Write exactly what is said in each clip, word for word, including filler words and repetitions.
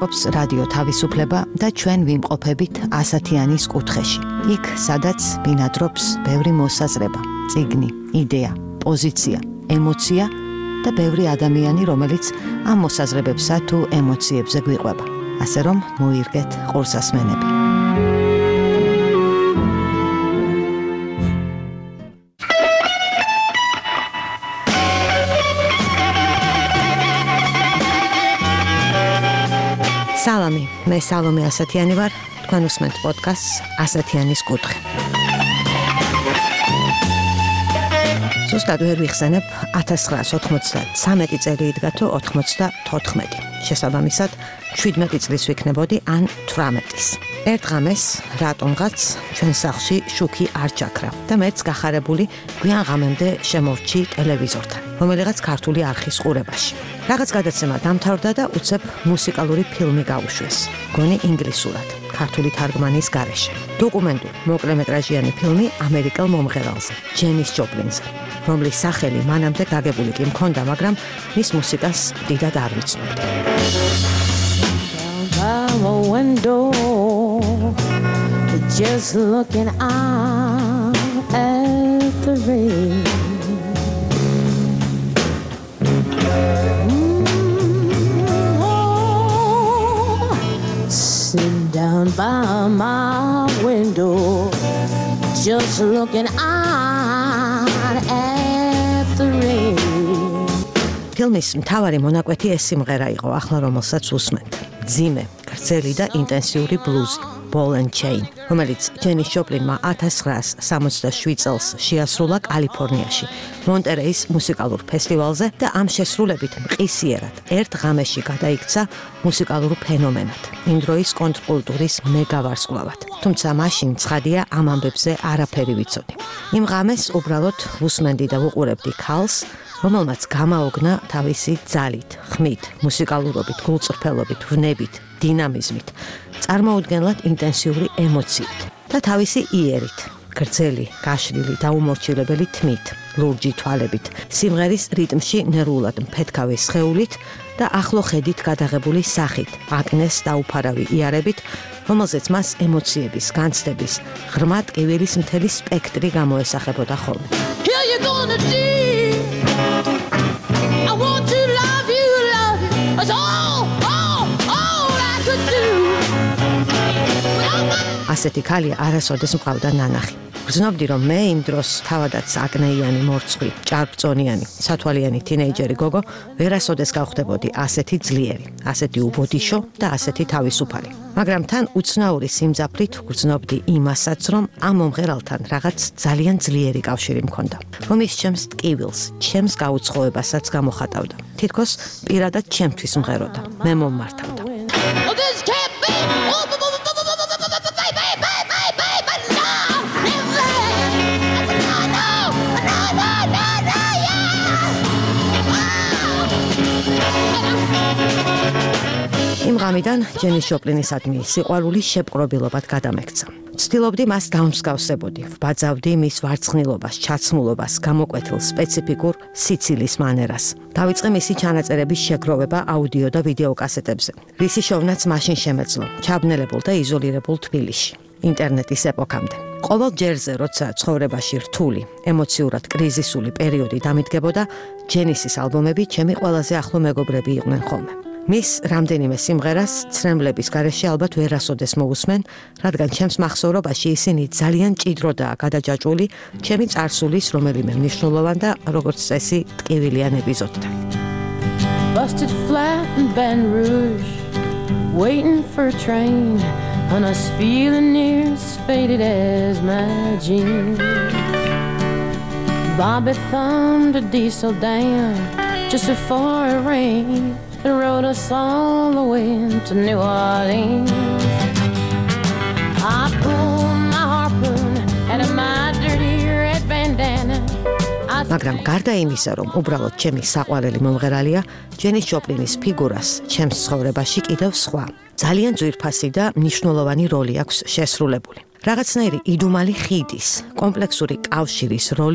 ლაპარაკობს რადიო თავისუფლება და ჩვენ ვიმყოფებით ასათიანის კუთხეში. იქ, სადაც ბინადრობს ბევრი მოსაზრება, წიგნი, იდეა, პოზიცია, ემოცია და ბევრი ადამიანი, რომელიც ამ მოსაზრებებსა თუ ემოციებზე გვიყვება. ასე რომ მოირგეთ ყურსასმენები. სალამი, მე სალომე ასათიანი ვარ, თქვენ უსმენთ პოდკასტს ასათიანის კუთხე. ზუსტად ვერ ვიხსენებ ათას ცხრაას ოთხმოცდათრამეტი წელი იდგა თუ ოთხმოცდათოთხმეტი. შესაბამისად, შვიდმეტი წლის ვიქნებოდი ან თვრამეტის. ერთ ღამეს რატომღაც ჩვენ სახლში შუქი არ ჩაქრა და მეც გახარებული გვიან ღამემდე შემორჩი ტელევიზორთან, რომელიღაც ქართული არხის ყურებაში. რაღაც გადაცემა დამთავრდა და უცებ მუსიკალური ფილმი გაუშვეს. გონი ინგლისურად, ქართული თარგმანის გარეშე. დოკუმენტური მოკლემეტრაჟიანი ფილმი ამერიკელ მომღერალზე, ჯენის ჯოპლინზე, რომლის სახელი მანამდე გაგებული კი მქონდა, მაგრამ მის მუსიკას დიდად არ ვიცნობდი. Just looking out at the rain. Mm-hmm. Oh, sit down by my window, just looking out at the rain. ფილმის მთავარი მონაკვეთი ეს სიმღერა იყო, ახლა რომელსაც უსმენთ. ძიმე, გრძელი და ინტენსიური ბლუზი. Ball and Chain, რომელიც ჯენის ჯოპლინმა ათას ცხრაას სამოცდაშვიდ წელს შეასრულა კალიფორნიაში, მონტერეის მუსიკალურ ფესტივალზე და ამ შესრულებით მყისიერად ერთ ღამეში გადაიქცა მუსიკალურ ფენომენად, იმ დროის კონტრკულტურის მეგავარსკვლავად. თუმცა მაშინ ცხადია ამ ამბებზე არაფერი ვიცოდი. იმ ღამეს უბრალოდ ვუსმენდი და ვუყურებდი ქალს, რომელმაც გამაოგნა თავისი ძალით, ხმით, მუსიკალურობით, გულწრფელობით, ვნებით, დინამიზმით, წარმოუდგენლად ინტენსიური ემოციით და თავისი იერით, გრძელი, გაშლილი და უმორჩილებელი თმით, ლურჯი თვალებით, სიმღერის რიტმში ნერვულად მფეთქავი სხეულით და ახლო ხედით გადაღებული სახით, აკნეს დაუფარავი იარებით, რომელზეც მას ემოციების, განცდების, ღრმა ტკივილის მთელი სპექტრი გამოესახებოდა ხოლმე. I want to love you, love you, that's all, all, all I could do. ასეთი ქალია არასოდეს მყავდა ნანახი. გრძნობდი, რომ მე იმ დროს თავადაც აკნეიანი, მორცხვი, ჭარბწონიანი, სათვალიანი თინეიჯერი გოგო ვერასოდეს გავხდებოდი ასეთი ძლიერი, ასეთი უბოდიშო და ასეთი თავისუფალი. მაგრამ თან უცნაური სიმძაფრით გრძნობდი იმასაც, რომ ამ მომღერალთან რაღაც ძალიან ძლიერი კავშირი მქონდა, რომ ის ჩემს ტკივილს, ჩემს გაუცხოებასაც გამოხატავდა. თითქოს პირადად ჩემთვის მღეროდა, მე მომმართავდა. იმ ღამიდან ჯენის ჯოპლინისადმი სიყვარული შეპყრობილობად გადამექცა. ვცდილობდი მას დავმსგავსებოდი, ვბაძავდი მის ვარცხნილობას, ჩაცმულობას, გამოკვეთილ სპეციფიკურ სიცილის მანერას. დავიწყე მისი ჩანაწერების შეგროვება აუდიო და ვიდეო კასეტებზე, რისი შოვნაც მაშინ შემეძლო, ჩაბნელებულ და იზოლირებულ თბილისში, ინტერნეტის ეპოქამდე. ყოველ ჯერზე, როცა ცხოვრებაში რთული, ემოციურად კრიზისული პერიოდი დამიდგებოდა, ჯენისის ალბომები ჩემი ყველაზე ახლო მეგობრები იყვნენ ხოლმე. მის რამდენიმე სიმღერას ცრემლების გარეშე ალბათ ვერასოდეს მოусმენ, რადგან ჩემს მახსოვრობაში ისინი ძალიან ჭიდროდაა გადაჯაჭვული ჩემი წარსულის რომელიმე მნიშვნელოვან და როგორც წესი ტკივილიან ეპიზოდთან. Busted flat in Baton Rouge, waiting for a train, and us feeling near as faded as my jeans. Bobby thumbed a diesel down just before it rained. It rode us all the way to New Orleans. I pulled my harpoon out of my dirty red bandana. მაგრამ გარდა იმისა, რომ უბრალოდ ჩემი საყვარელი მომღერალია, ჯენის ჯოპლინის ფიგურას ჩემს ცხოვრებაში კიდევ სხვა, ძალიან ძვირფასი და მნიშვნელოვანი როლი აქვს შესრულებული. რაღაცნაირი იდუმალი ხიდის, კომპლექსური კავშირის როლი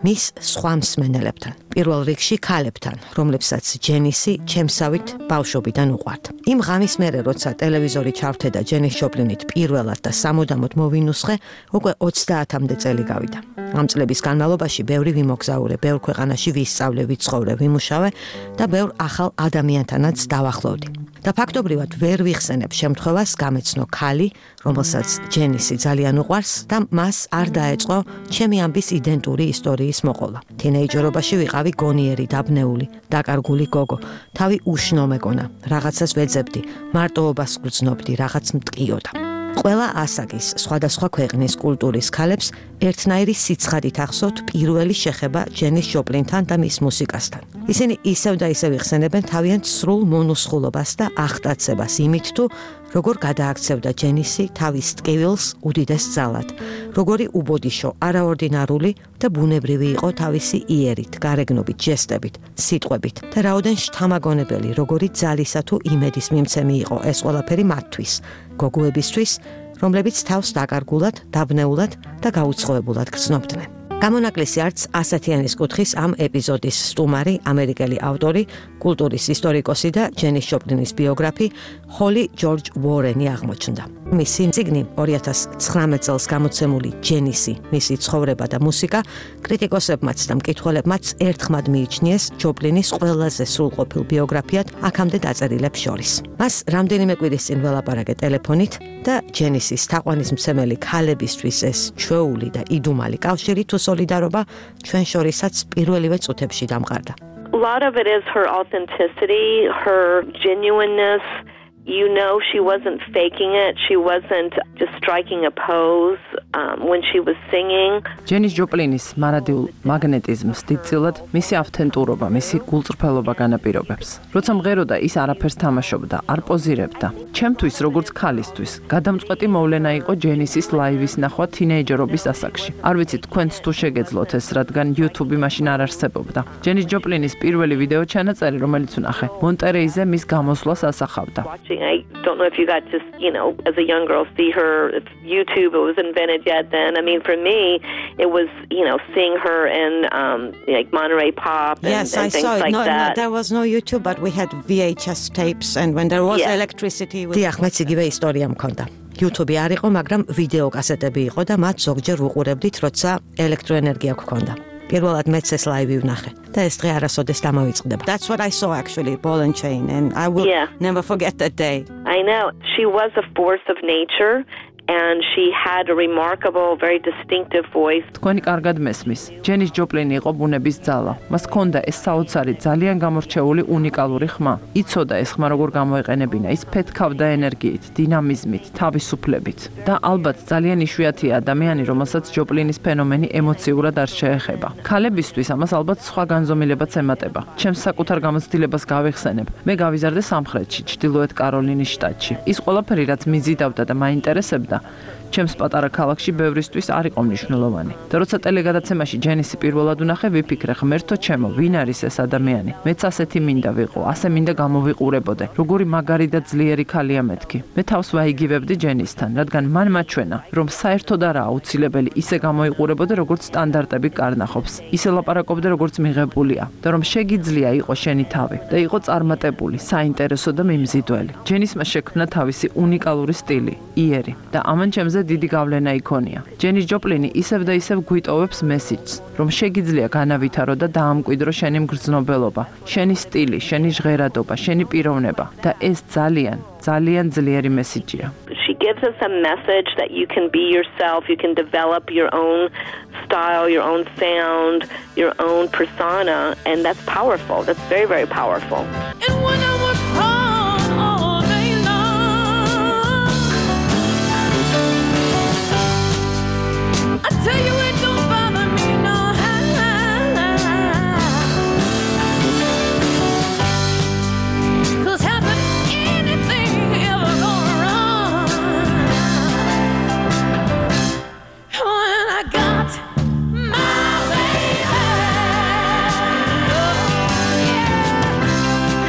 მის სხვა მსმენელებთან, პირველ რიგში ქალებთან, რომლებსაც ჯენისი ჩემსავით ბავშვობიდან უყვართ. იმ ღამის მერე, როცა ტელევიზორი ჩავრთედა ჯენის ჯოპლინით პირველად და სამუდამოდ მოვინუსხე, უკვე ოცდაათამდე წელი გავიდა. ამ წლების განმავლობაში ბევრი ვიმოგზაურე, ბევრ ქვეყანაში ვისწავლე, ვიცხოვრე, ვიმუშავე და ბევრ ახალ ადამიანთანაც დავახლოვდი. და ფაქტობრივად ვერ ვიხსენებ შემთხვევას გამეცნო ქალი, რომელსაც ჯენისი ძალიან უყვარს და მას არ დაეწყო ჩემი ამბის იდენტური ისტორიის მოყოლა. თინეიჯერობაში ვიყავი გონიერი, დაბნეული, დაკარგული გოგო, თავი უშნო მეკონა, რაღაცას ვეძებდი, მარტოობას გრძნობდი, რაღაც მტკიოდა. ყველა ასაკის სხვადასხვა ქვეყნის კულტურის ქალებს ერთნაირი სიცხადით ახსოვთ პირველი შეხება ჯენის ჯოპლინთან და მის მუსიკასთან. ისინი ისევ და ისევ იხსენებენ თავიანთ სრულ მონუსხულობას და აღტაცებას იმით თუ როგორ გადააქცევდა ჯენისი თავის ტკივილს უდიდეს ძალად, როგორი უბოდიშო, არაორდინარული და ბუნებრივი იყო თავისი იერით, გარეგნობით, ჟესტებით, სიტყვებით და რაოდენ შთამაგონებელი, როგორი ძალისა თუ იმედის მიმცემი იყო ეს ყველაფერი მათთვის, გოგოებისთვის, რომლებიც თავს დაკარგულად, დაბნეულად და გაუცხოებულად გრძნობდნენ. გამონაკლისი არც ასათიანის კუთხის ამ ეპიზოდის სტუმარი, ამერიკელი ავტორი, კულტურის ისტორიკოსი და ჯენის ჯოპლინის ბიოგრაფი ჰოლი ჯორჯ უორენი აღმოჩნდა. მისი წიგნი ორი ათას ცხრამეტ წელს გამოცემული ჯენისი, მისი ცხოვრება და მუსიკა კრიტიკოსებმაც და მკითხველებმაც ერთხმად მიიჩნიეს ჯოპლინის ყველაზე სრულყოფილ ბიოგრაფიად აქამდე დაწერილებს შორის. მას რამდენიმე კვირის წინ ველაპარაკე ტელეფონით და ჯენისის თაყვანისმცემელი ქალებისთვის ეს ჩვეული და იდუმალი კავშირი თუ სოლიდარობა ჩვენ შორისაც პირველივე წუთებში დამყარდა. A lot of it is her authenticity, her genuineness. You know, she wasn't faking it. She wasn't just striking a pose um, when she was singing. ჯენის ჯოპლინის მარადიულ მაგნეტიზმს დიდწილად მისი ავთენტურობა, მისი გულწრფელობა განაპირობებს. როცა მღეროდა, ის არაფერს თამაშობდა, არ პოზირებდა. ჩემთვის, როგორც ქალისთვის, გადამწყვეტი მოვლენა იყო ჯენისის ლაივის ნახვა თინეიჯერობის ასაკში. არ ვიცი, თქვენც თუ შეგეძლოთ ეს, რადგან YouTube მაშინ არ არსებობდა. ჯენის ჯოპლინის პირველი ვიდეო ჩანაწერი, რომელიც ვნახე, მონტერეიზე მის გამოსვლას ასახავდა. I don't know if you got to, you know, as a young girl, see her. If YouTube it was invented yet then. I mean, for me, it was, you know, seeing her in um, like Monterey Pop and, yes, and I things saw it. like no, that. No, there was no YouTube, but we had V H S tapes, and when there was Yeah. electricity... We... დიახ, მეც იგივე ისტორია მქონდა. YouTube არ იყო, მაგრამ ვიდეო კასეტები იყო და მათ ზოგჯერ ვუყურებდით, როცა ელექტროენერგია გქონდა. პირველად მეც ეს ლაივი ვნახე და ეს დღე არასოდეს დამოვიწყდება. That's what I saw actually, Ball and Chain, and I will Yeah. never forget that day. I know. She was a force of nature. And she had a remarkable, very distinctive voice. თქვენი კარგად მესმის. ჯენის ჯოპლინი იყო ბუნების ძალა. მას ჰქონდა ეს საოცარი, ძალიან გამორჩეული უნიკალური ხმა. იცოდა ეს ხმა როგორ გამოეყენებინა. ის ფეთქავდა ენერგიით, დინამიზმით, თავისუფლებით. და ალბათ ძალიან იშვიათია ადამიანი, რომელსაც ჯოპლინის ფენომენი ემოციურად არ შეეხება. ქალებისთვის ამას ალბათ სხვა განზომილებაც ემატება. ჩემს საკუთარ გამოცდილებას გავიხსენებ. მე გავიზარდე სამხრეთში, ჩრდილოეთ კაროლინის შტატში. ის ყველაფერი, რაც მიზიდავდა და მაინტერესებდა, ჩემს პატარა ქალაქში ბევრისთვის არ იყო მნიშვნელოვანი. და როცა ტელეგადაცემაში ჯენისი პირველად ვნახე, ვიფიქრე, ღმერთო ჩემო, ვინ არის ეს ადამიანი? მეც ასეთი მინდა ვიყო, ასე მინდა გამოვიყურებოდე. როგორი მაგარი და ძლიერი ქალია მეთქი. მე თავს ვაიგივებდი ჯენისთან, რადგან მან მაჩვენა, რომ საერთოდ არაა აუცილებელი ისე გამოიყურებოდე, როგორც სტანდარტები კარნახობს. ისე ლაპარაკობდე, როგორც მიღებულია და რომ შეგიძლია იყო შენი თავი და იყო წარმატებული, საინტერესო და მიმზიდველი. ჯენისმა შექმნა თავისი უნიკალური სტილი, იერი და ამან ჩემზე დიდი გავლენა იქონია. ჯენის ჯოპლინი ისევ და ისევ გვიტოვებს მესიჯს, რომ შეგიძლია განავითარო და დაამკვიდრო შენი მგრძნობელობა, შენი სტილი, შენი ჟღერადობა, შენი პიროვნება და ეს ძალიან, ძალიან ძლიერი მესიჯია. She gives us a message that you can be yourself, you can develop your own style, your own sound, your own persona, and that's powerful. That's very, very powerful. And when I was home all day long, I tell you it don't bother me no how. 'Cause happen anything ever go wrong, when I got my baby, oh yeah.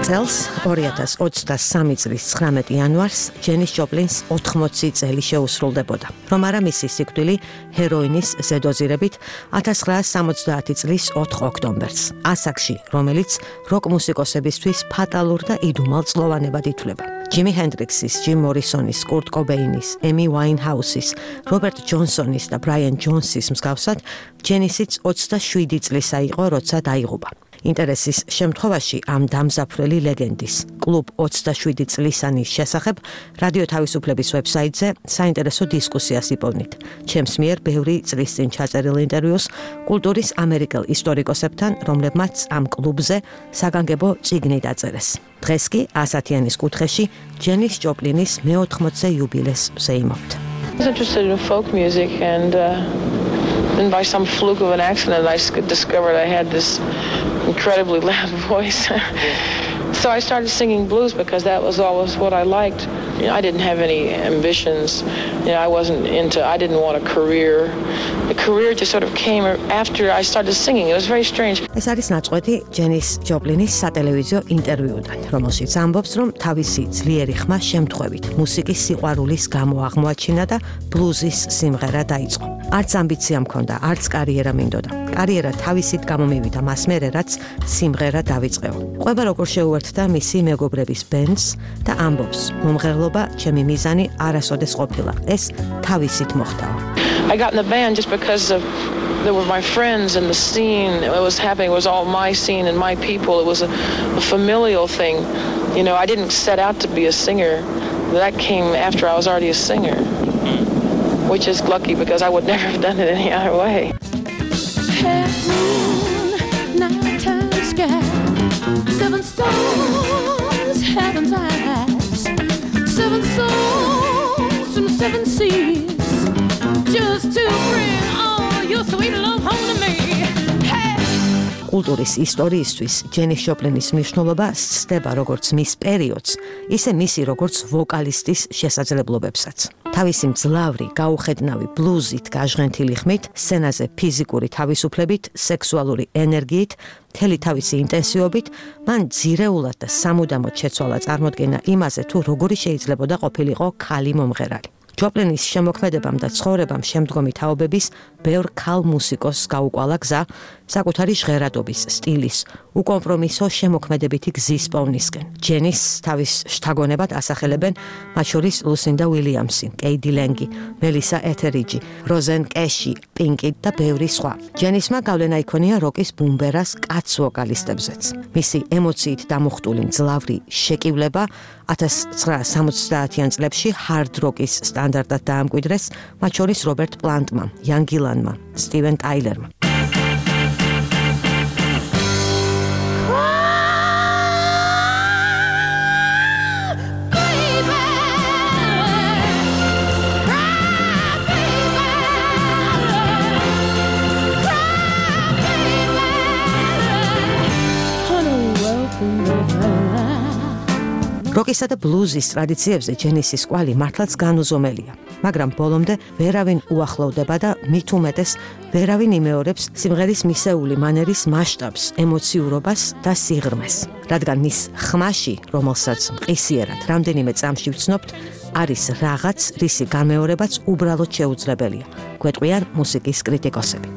წელს ორი ათას ოცდასამი წლის ცხრამეტი იანვარს ჯენის ჯოპლინს ოთხმოცი წელი შეუსრულდებოდა. რომ არა მისი სიკვდილი ჰეროინის ზედოზირებით ათას ცხრაას სამოცდაათი წლის ოთხ ოქტომბერს. ასაკში, რომელიც როკ მუსიკოსებისთვის ფატალურ და იდუმალ წლოვანებად ითვლება. ჯიმი ჰენდრიქსის, ჯიმ მორისონის, კურტ კობეინის, ემი ვაინჰაუსის, რობერტ ჯონსონის და ბრაიან ჯონსის მსგავსად ჯენისიც ოცდაშვიდი წლისა იყო, როცა დაიღუპა. ინტერესის შემთხვევაში ამ დამზაფრელი ლეგენდის კლუბ ოცდაშვიდი წლისანის შესახებ რადიო თავისუფლების ვებსაიტზე საინტერესო დისკუსიას იპოვნით. ჩემს მიერ ბევრი წლის წინ ჩაწერილ ინტერვიუს კულტურის ამერიკელ ისტორიკოსებთან, რომლებმაც ამ კლუბზე საგანგებო წიგნი დაწერეს. დღეს კი ასათიანის კუთხეში ჯენის ჯოპლინის მეოთხმოცე იუბილეს ვზეიმობთ. I was interested in folk music and uh, then by some fluke of an accident I discovered I had this incredibly loud voice. So I started singing blues because that was always what I liked. You know, I didn't have any ambitions. You know, I wasn't into, I didn't want a career. The career just sort of came after I started singing. It was very strange. ეს არის ნაწყვეტი ჯენის ჯოპლინის სატელევიზიო ინტერვიუდან, რომელშიც ამბობს, რომ თავისი ძლიერი ხმა შემთხვევით მუსიკის სიყვარულის გამო აღმოაჩინა და ბლუზის სიმღერა დაიწყო. არც ამბიცია მქონდა, არც კარიერა მინდოდა. კარიერა თავისით გამომივიდა მას მერე, რაც სიმღერა დავიწყეო. ყვება როგორ შეუერთდა მისი მეგობრების ბენდს და ამბობს, მომღერლობა ჩემი მიზანი არასოდეს ყოფილა. ეს თავისით მოხდა. I got in the band just because of they were my friends and the scene. It was happening. It was all my scene and my people. It was a, a familial thing. You know, I didn't set out to be a singer. That came after I was already a singer, which is lucky because I would never have done it any other way. Nighttime sky, seven stars, heaven's eyes, seven souls from seven seas, just to bring all your sweet love home to me. Hey! კულტურის ისტორიისთვის ჯენის ჯოპლინის მნიშვნელობა სცდება როგორც მის პერიოდს, ისე მისი როგორც ვოკალისტის შესაძლებლობებსაც. თავისი მძლავრი, გაუხედნავი ბლუზით გაჟღენთილი ხმით, სცენაზე ფიზიკური თავისუფლებით, სექსუალური ენერგიით, მთელი თავისი ინტენსივობით, მან ძირეულად და სამუდამოდ შეცვალა წარმოდგენა იმაზე, თუ როგორი შეიძლებოდა ყოფილიყო ქალი მომღერალი. ჯოპლინის შემოქმედებამ და ცხოვრებამ შემდგომი თაობების ბევრ ქალ მუსიკოსს გაუკვალა გზა საკუთარი ჟღერადობის, სტილის, უკომპრომისო შემოქმედებითი გზის პოვნისკენ. ჯენის თავის შთაგონებად ასახელებენ მათ შორის ლუსინდა უილიამსი, კეიდი ლენგი, მელისა ეთერიჯი, როზენ კეში, პინკი და ბევრი სხვა. ჯენისმა გავლენა იქონია როკის ბუმბერას კაც ვოკალისტებზეც. მისი ემოციით დამუხტული მძლავრი შეკივლება ათას ცხრაას სამოცდაათიან წლებში ჰარდ როკის სტანდარტად დაამკვიდრეს, მათ შორის რობერტ პლანტმა, იან გილანმა, სტივენ ტაილერმა. როკისა და ბლუზის ტრადიციებზე ჯენისის კვალი მართლაც განუზომელია, მაგრამ ბოლომდე ვერავინ უახლოვდება და მით უმეტეს ვერავინ იმეორებს სიმღერის მისეული მანერის მასშტაბს, ემოციურობას და სიღრმეს. რადგან მის ხმაში, რომელსაც მყისიერად რამდენიმე წამში ვცნობთ, არის რაღაც, რისი განმეორებაც უბრალოდ შეუძლებელია, გვეტყვიან მუსიკის კრიტიკოსები.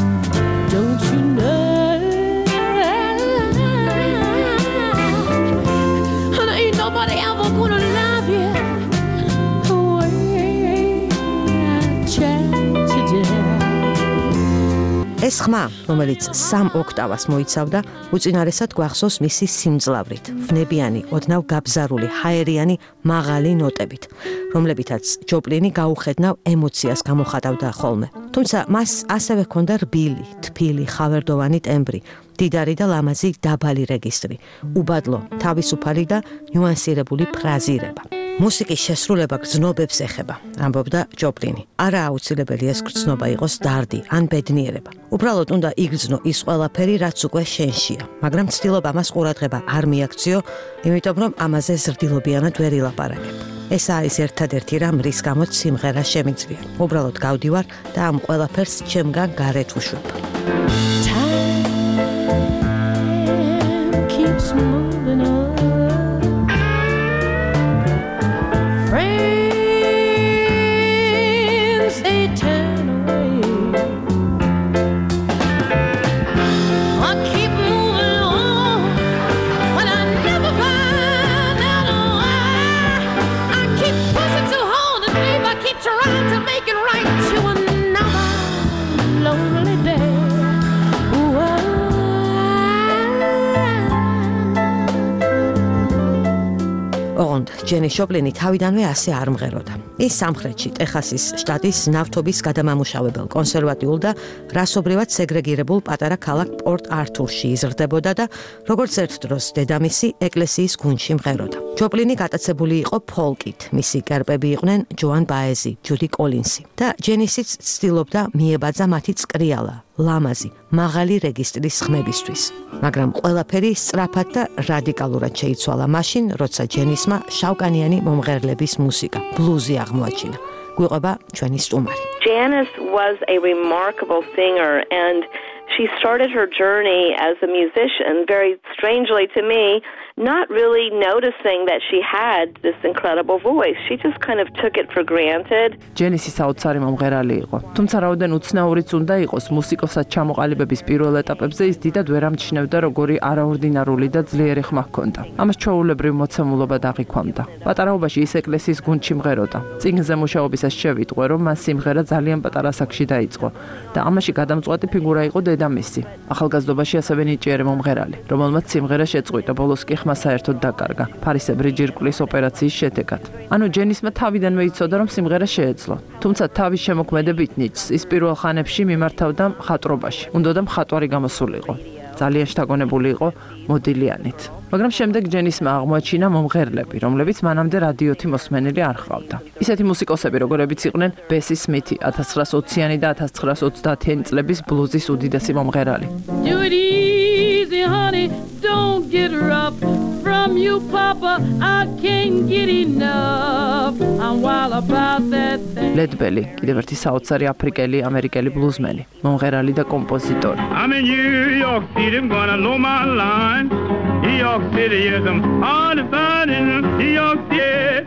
ეს ხმა, რომელიც სამ ოქტავას მოიცავდა, უწინარესად გვახსოვს მისი სიმძლავრით, ვნებიანი, ოდნავ გაბზარული, ჰაერიანი, მაღალი ნოტებით, რომლებითაც ჯოპლინი გაუხედნავ ემოციას გამოხატავდა ხოლმე. თუმცა მას ასევე ჰქონდა რბილი, თბილი, ხავერდოვანი ტემბრი, დიდარი და ლამაზი დაბალი რეგისტრი, უბადლო, თავისუფალი და ნიუანსირებული ფრაზირება. მუსიკის შესრულება გრძნობებს ეხება, ამბობდა ჯოპლინი. არა აუცილებელი ეს გრძნობა იყოს დარდი ან ბედნიერება. უბრალოდ უნდა იგრძნო ის ყველაფერი, რაც უკვე შენშია, მაგრამ ცდილობა მას ყურადღება არ მიაქციო, იმიტომ რომ ამაზე ზრდილობიანად ვერ ილაპარაკებ. ეს არის ერთადერთი რამ, რის გამოც სიმღერა შემიძლია. უბრალოდ გავდივარ და ამ ყველაფერს ჩემგან გარეთ ვუშვებ. Time keeps moving on. ჯენის შოპლინი თავიდანვე ასე არ მღეროდა. ის სამხრეთში, ტეხასის შტატის ნავთობის გადამამუშავებელ კონსერვატიულ და რასობრივად სეგრეგირებულ პატარა ქალაქ პორტ-ართურში იზრდებოდა და როგორც ერთ დროს დედამისი ეკლესიის გუნდში მღეროდა. ჯოპლინი გატაცებული იყო ფოლკით, მისი კერპები იყვნენ ჯოან ბაეზი, ჯუდი კოლინსი და ჯენისიც ცდილობდა მიებაძა მათი წკრიალა, ლამაზი, მაღალი რეგისტრის ხმებისთვის. მაგრამ ყველაფერი სწრაფად და რადიკალურად შეიცვალა მაშინ, როცა ჯენისმა შავკანიანი მომღერლების მუსიკა, ბლუზი აღმოაჩინა. გვიყვება ჩვენი სტუმარი. Janice was a remarkable singer, and she started her journey as a musician, very strangely to me, not really noticing that she had this incredible voice. She just kind of took it for granted. ჯენისი საოცარი მომღერალი იყო. თუმცა რაოდენ უცნაურიც უნდა იყოს, მუსიკოსად ჩამოყალიბების პირველ ეტაპებზე ის დიდად ვერ ამჩნევდა, როგორი არაორდინარული და ძლიერი ხმა ჰქონდა. ამას ჩვეულებრივ მოცემულობა დაღიქვამდა. პატარაობაში ის ეკლესიის გუნდში მღეროდა. წიგნზე მუშაობისას შევიტყვე, რომ მან სიმღერა ძალიან პატარა ასაკში დაიწყო და ამაში გადამწყვეტი ფიგურა იყო დედამისი. ახალგაზრდობაში ასევე ნიჭიერი მომღერალი, რომელმაც სიმღერა შეწყვიტა, ბოლოს კი ხმა საერთოდ დაკარგა, ფარისებრი ჯირკვლის ოპერაციის შედეგად. ანუ ჯენისმა თავიდანვე იცოდა, რომ სიმღერა შეეძლო. თუმცა თავის შემოქმედებით ნიჭს ის პირველ ხანებში მიმართავდა მხატვრობაში. უნდოდა მხატვარი გამოსულიყო. ძალიან შთაგონებული იყო მოდილიანით. მაგრამ შემდეგ ჯენისმა აღმოაჩინა მომღერლები, რომლებიც მანამდე რადიოთი მოსმენილი არ ჰყავდა. ისეთი მუსიკოსები, როგორებიც იყვნენ ბესი სმითი, ათას ცხრაას ოციანი და ათას ცხრაას ოცდაათიანი წლების ბლუზის უდიდესი მომღერალი. Don't get rough from you, Papa. I can't get enough. I'm wild about that thing. Led Belly, კიდევ ერთი საოცარი აფრიკელი ამერიკელი ბლუზმენი, მომღერალი და კომპოზიტორი. I'm in New York City, I'm gonna low my line. New York City is I'm hard to find in New York City.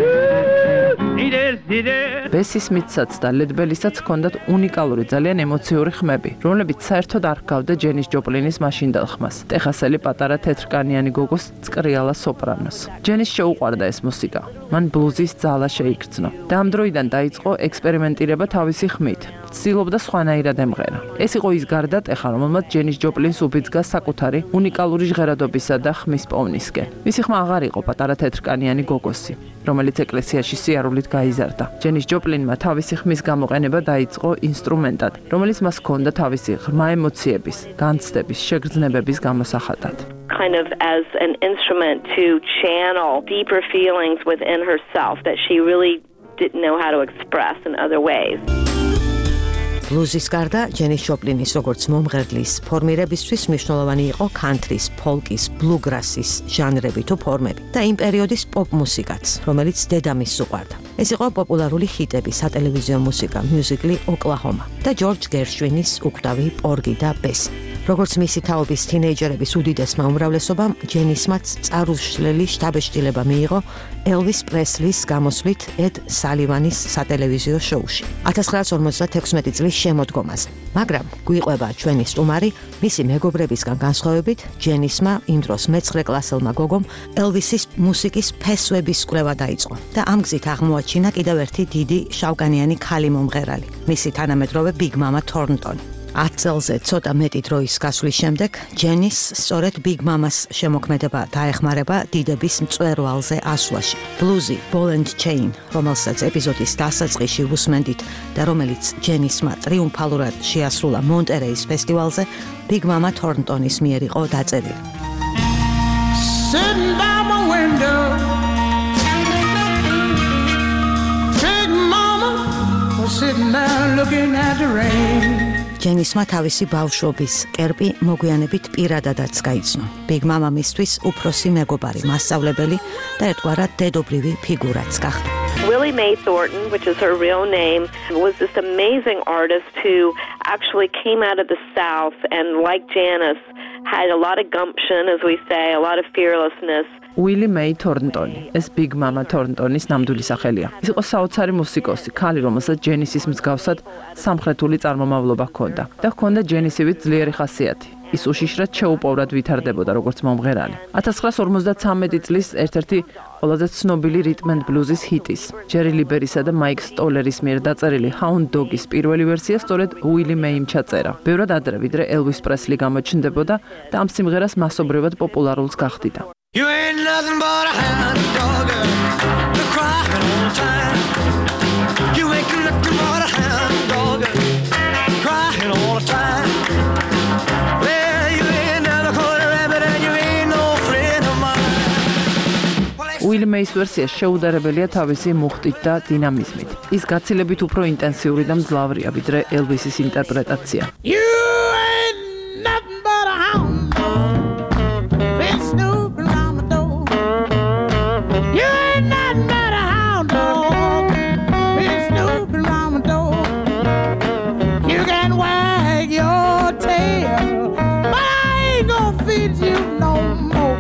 ბესი სმითსაც და ლედ ბელისაც ჰქონდათ უნიკალური, ძალიან ემოციური ხმები, რომლებიც საერთოდ არ ჰგავდა ჯენის ჯოპლინის მაშინდელ ხმას, ტეხასელი პატარა თეთრკანიანი გოგოს წკრიალა სოპრანოს. ჯენის შეუყვარდა ეს მუსიკა, მან ბლუზის ძალა შეიგრძნო და ამ დროიდან დაიწყო ექსპერიმენტირება თავისი ხმით. ცდილობდა სხვანაირად ემღერა. ეს იყო ის გარდატეხა, რომელმაც ჯენის ჯოპლინს უბიძგა საკუთარი უნიკალური ჟღერადობისა და ხმის პოვნისკენ. მისი ხმა აღარ იყო პატარა თეთრკანიანი გოგოსი, რომელიც ეკლესიაში სიარულით გაიზარდა. ჯენის ჯოპლინმა თავისი ხმის გამოყენება დაიწყო ინსტრუმენტად, რომელიც მას ჰქონდა თავისი ღრმა ემოციების, განცდების, შეგრძნებების გამოსახატად. Kind of as an instrument to channel deeper feelings within herself that she really didn't know how to express in other ways. ბლუზის გარდა ჯენის შოპლინის როგორც მომღერლის ფორმირებისთვის მნიშვნელოვანი იყო ქანთრის, ფოლკის, ბლუგრასის ჟანრები თუ ფორმები და იმ პერიოდის პოპ მუსიკაც, რომელიც დედამისს უყვარდა. ეს იყო პოპულარული ჰიტები, სატელევიზიო მუსიკა, მიუზიკლი ოკლაჰომა და ჯორჯ გერშვინის უკვდავი პორგი და ბესი. როგორც მისი თაობის თინეიჯერების უდიდესმა უმრავლესობამ, ჯენისმაც წარუშლელი შთაბეჭდილება მიიღო ელვის პრესლის გამოსვლით ედ სალივანის სატელევიზიო შოუში ათას ცხრაას ორმოცდათექვსმეტი წლის შემოდგომაზე. მაგრამ გვიყვება ჩვენი სტუმარი მისი მეგობრებისგან განსხვავებით, ჯენისმა იმ დროს მეცხრე კლასელმა გოგომ ელვისის მუსიკის ფესვების კვლევა დაიწყო და ამ გზით აღმოაჩინა კიდევ ერთი დიდი შავკანიანი ქალი მომღერალი, მისი თანამედროვე ბიგ მამა თორნტონი. ათ წელზე ცოტა მეტი დროის გასვლის შემდეგ ჯენის სწორედ ბიგ მამას შემოქმედება დაეხმარება დიდების მწვერვალზე ასვლაში. ბლუზი Ball and Chain, რომელსაც ეპიზოდის დასაწყისში უსმენდით და რომელიც ჯენისმა ტრიუმფალურად შეასრულა მონტერეის ფესტივალზე, ბიგ მამა თორნტონის მიერ იყო დაწერილი. Sitting by my window, big mama was sitting there looking at the rain. ჯენისმა თავისი ბავშვობის კერპი მოგვიანებით პირადადაც გაიცნო. ბიგ მამა მისთვის უფროსი მეგობარი, მასწავლებელი და ერთგვარად დედობრივი ფიგურაც გახდა. Willie Mae Thornton, which is her real name, was this amazing artist who actually came out of the South and, like Janice, had a lot of gumption, as we say, a lot of fearlessness. Willie Mae Thornton, ეს ბიგ მამა თორნტონის ნამდვილი სახელია. ის იყო საოცარი მუსიკოსი, ქალი, რომელსაც ჯენისის მსგავსად სამხრეთული წარმომავლობა ჰქონდა და ჰქონდა ჯენისივით ძლიერი ხასიათი. ის უშიშრად შეუპოვრად ვითარდებოდა როგორც მომღერალი. ათას ცხრაას ორმოცდათვრამეტი წლის ერთ-ერთი ყველაზე ცნობილი რიტმ ენდ ბლუზის ჰიტის, ჯერი ლიბერისა და მაიკ სტოლერის მიერ დაწერილი Hound Dog-ის პირველი ვერსია სწორედ Willie Mae-მ ჩაწერა. ბევრად ადრე, ვიდრე Elvis Presley გამოჩნდებოდა და ამ სიმღერას მასობრივად პოპულარულს გახდიდა. You ain't nothing but a hound dog. nothing but a hound dog, crying all the time. Well, you ain't never caught a rabbit and you ain't no friend of mine. უილ მეის ვერსია შეუდარებელია თავისი მუხტით და დინამიზმით. ის გაცილებით უფრო ინტენსიური და მძლავრია, ვიდრე ელვისის ინტერპრეტაცია. You ain't nothing but a hound dog, been snooping around my door. You ain't nothing but a hound dog, been snooping around my door. You can wag your tail, but I ain't gonna feed you no more.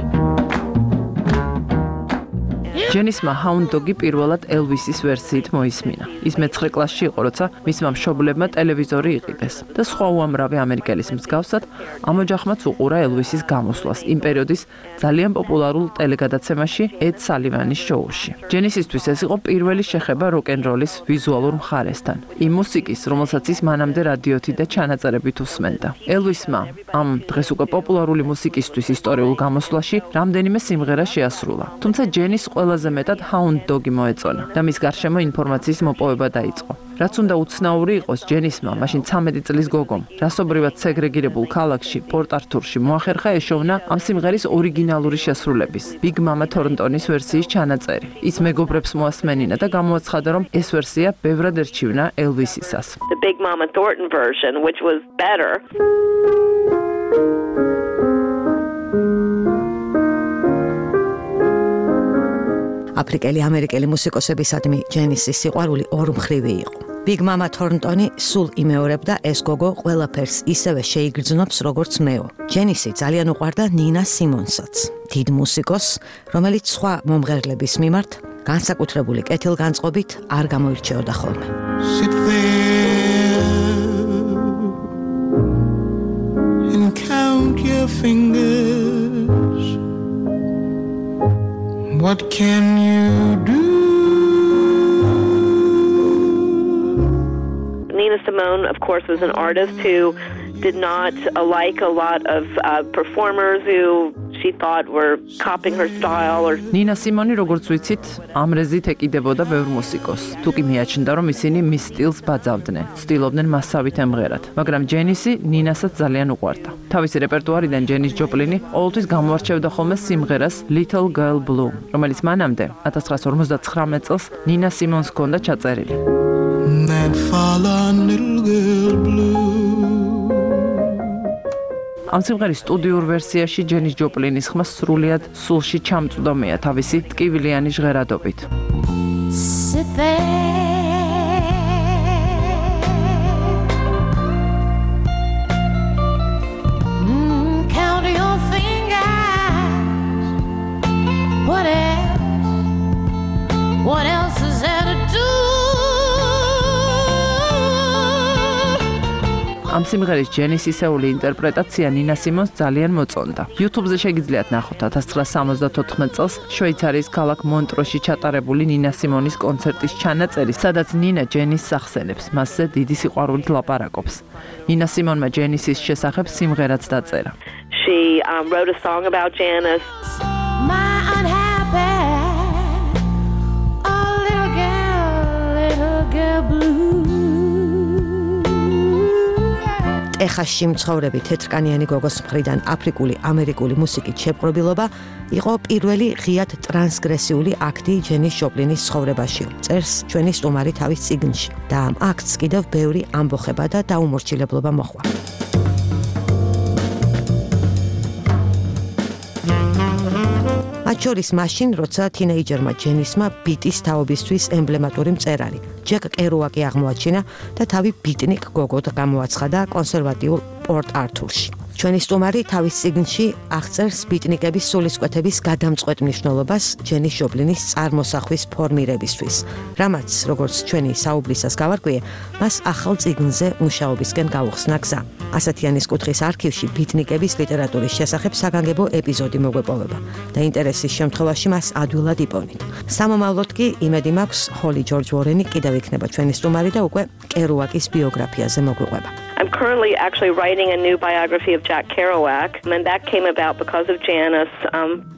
ჯენისმა Hound Dog-ი პირველად ელვისის ვერსიით მოისმინა. ის მეცხრე კლასში იყო, როცა მისმა მშობლებმა ტელევიზორი იყიდეს და სხვა უამრავი ამერიკელის მსგავსად ამ ოჯახმაც უყურა ელვისის გამოსვლას იმ პერიოდის ძალიან პოპულარულ ტელეგადაცემაში Ed Sullivan-ის შოუში. ჯენისისთვის ეს იყო პირველი შეხება როკ-ენ-როლის ვიზუალურ მხარესთან. იმ მუსიკის, რომელსაც ის მანამდე რადიოთი და ჩანაწერებით უსმენდა. ელვისმა ამ დღეს უკვე პოპულარული მუსიკისთვის ისტორიულ გამოსვლაში რამდენიმე სიმღერა შეასრულა. თუმცა ჯენის ყველაზე მეტად Hound Dog-ი მოეწონა და მის გარშემო ინფორმაციის მოპოვება დაიწყო. რაც უნდა უცნაური იყოს, ჯენისმა მაშინ ცამეტი წლის გოგომ, რასობრივად სეგრეგირებულ ქალაქში, პორტ-ართურში მოახერხა ეშოვნა ამ სიმღერის ორიგინალური შესრულების, Big Mama Thornton-ის ვერსიის ჩანაწერი. ის მეგობრებს მოასმენინა და გამოაცხადა, რომ ეს ვერსია ბევრად ერჩივნა ელვისისას. The Big Mama Thornton version, which was better. აფრიკელი ამერიკელი მუსიკოსებისადმი ჯენისის სიყვარული ორმხრივი იყო. Big Mama Thornton-ი სულ იმეორებდა ეს გოგო ყველაფერს ისევე შეიგრძნობს როგორც მეო. ჯენისი ძალიან უყვარდა ნინა სიმონსაც, დიდ მუსიკოსს, რომელიც სხვა მომღერლების მიმართ განსაკუთრებული კეთილგანწყობით არ გამოირჩეოდა ხოლმე. Sit there and count your fingers. What can you do? Nina Simone, of course, was an artist who did not like a lot of uh, performers who she thought were copying her style or Nina Simone, როგორც ვიცით, ამ რეზით ეკიდებოდა ბევრ მუსიკოსს. თუ კი მიაჩნდა, რომ ისინი მის სტილს ბაძავდნენ, ცდილობდნენ მასავით ემღერათ, მაგრამ ჯენისი ნინასაც ძალიან უყვარდა. თავისი რეპერტუარიდან ჯენის ჯოპლინი ყოველთვის გამოარჩევდა ხოლმე სიმღერას Little Girl Blue, რომელიც მანამდე ათას ცხრაასი ორმოცდათხრამეტ წელს ნინა სიმონს ჰქონდა ჩაწერილი. That fallen little girl blue. ამ სიმღერის სტუდიურ ვერსიაში ჯენის ჯოპლინის ხმა სრულიად სულში ჩამწვდომია თავისი ტკივილიანი ჟღერადობით. Sit there mm, count your fingers. What else? What else is there to do? ამ სიმღერის ჯენის ისეული ინტერპრეტაცია ნინა სიმონს ძალიან მოწონდა. YouTube-ზე შეგიძლიათ ნახოთ ათას ცხრაასი სამოცდათოთხმეტ წელს შვეიცარიის ქალაქ მონტროში ჩატარებული ნინა სიმონის კონცერტის ჩანაწერი, სადაც ნინა ჯენის სახსენებს, მასზე დიდი სიყვარულით ლაპარაკობს. ნინა სიმონმა ჯენისის შესახებ სიმღერაც დაწერა. she um, wrote a song about Janice. My unhappy oh little girl, little girl blue. ტეხასში მცხოვრები თეთრკანიანი გოგოს მხრიდან აფრიკული ამერიკული მუსიკით შეპყრობილობა იყო პირველი ღიად ტრანსგრესიული აქტი ჯენის ჯოპლინის ცხოვრებაში. წერს ჩვენი სტუმარი თავის წიგნში და ამ აქტს კიდევ ბევრი ამბოხება და დაუმორჩილებლობა მოჰყვა. მათ შორის მაშინ, როცა თინეიჯერმა ჯენისმა ბიტის თაობისთვის ემბლემატური მწერალი ჯეკ კერუაკი აღმოაჩინა და თავი ბიტნიკ გოგოდ გამოაცხადა კონსერვატიულ პორტ-ართურში. ჩვენი სტუმარი თავის წიგნში აღწერს ბიტნიკების სულისკვეთების გადამწყვეტ მნიშვნელობას ჯენის ჯოპლინის წარმოსახვის ფორმირებისთვის, რამაც, როგორც ჩვენი საუბრისას გავარკვიე, მას ახალ წიგნზე მუშაობისკენ გაუხსნა გზა. ასათიანის კუთხის არქივში ბიტნიკების ლიტერატურის შესახებ საგანგებო ეპიზოდი მოგვეპოვება და ინტერესის შემთხვევაში მას ადვილად იპოვნით. სამომავლოდ კი იმედი მაქვს, ჰოლი ჯორჯ ვორენი კიდევ იქნება ჩვენი სტუმარი და უკვე კერუაკის ბიოგრაფიაზე მოგვიყვება. I'm currently actually writing a new biography of Jack Kerouac, and that came about because of Janice. Um,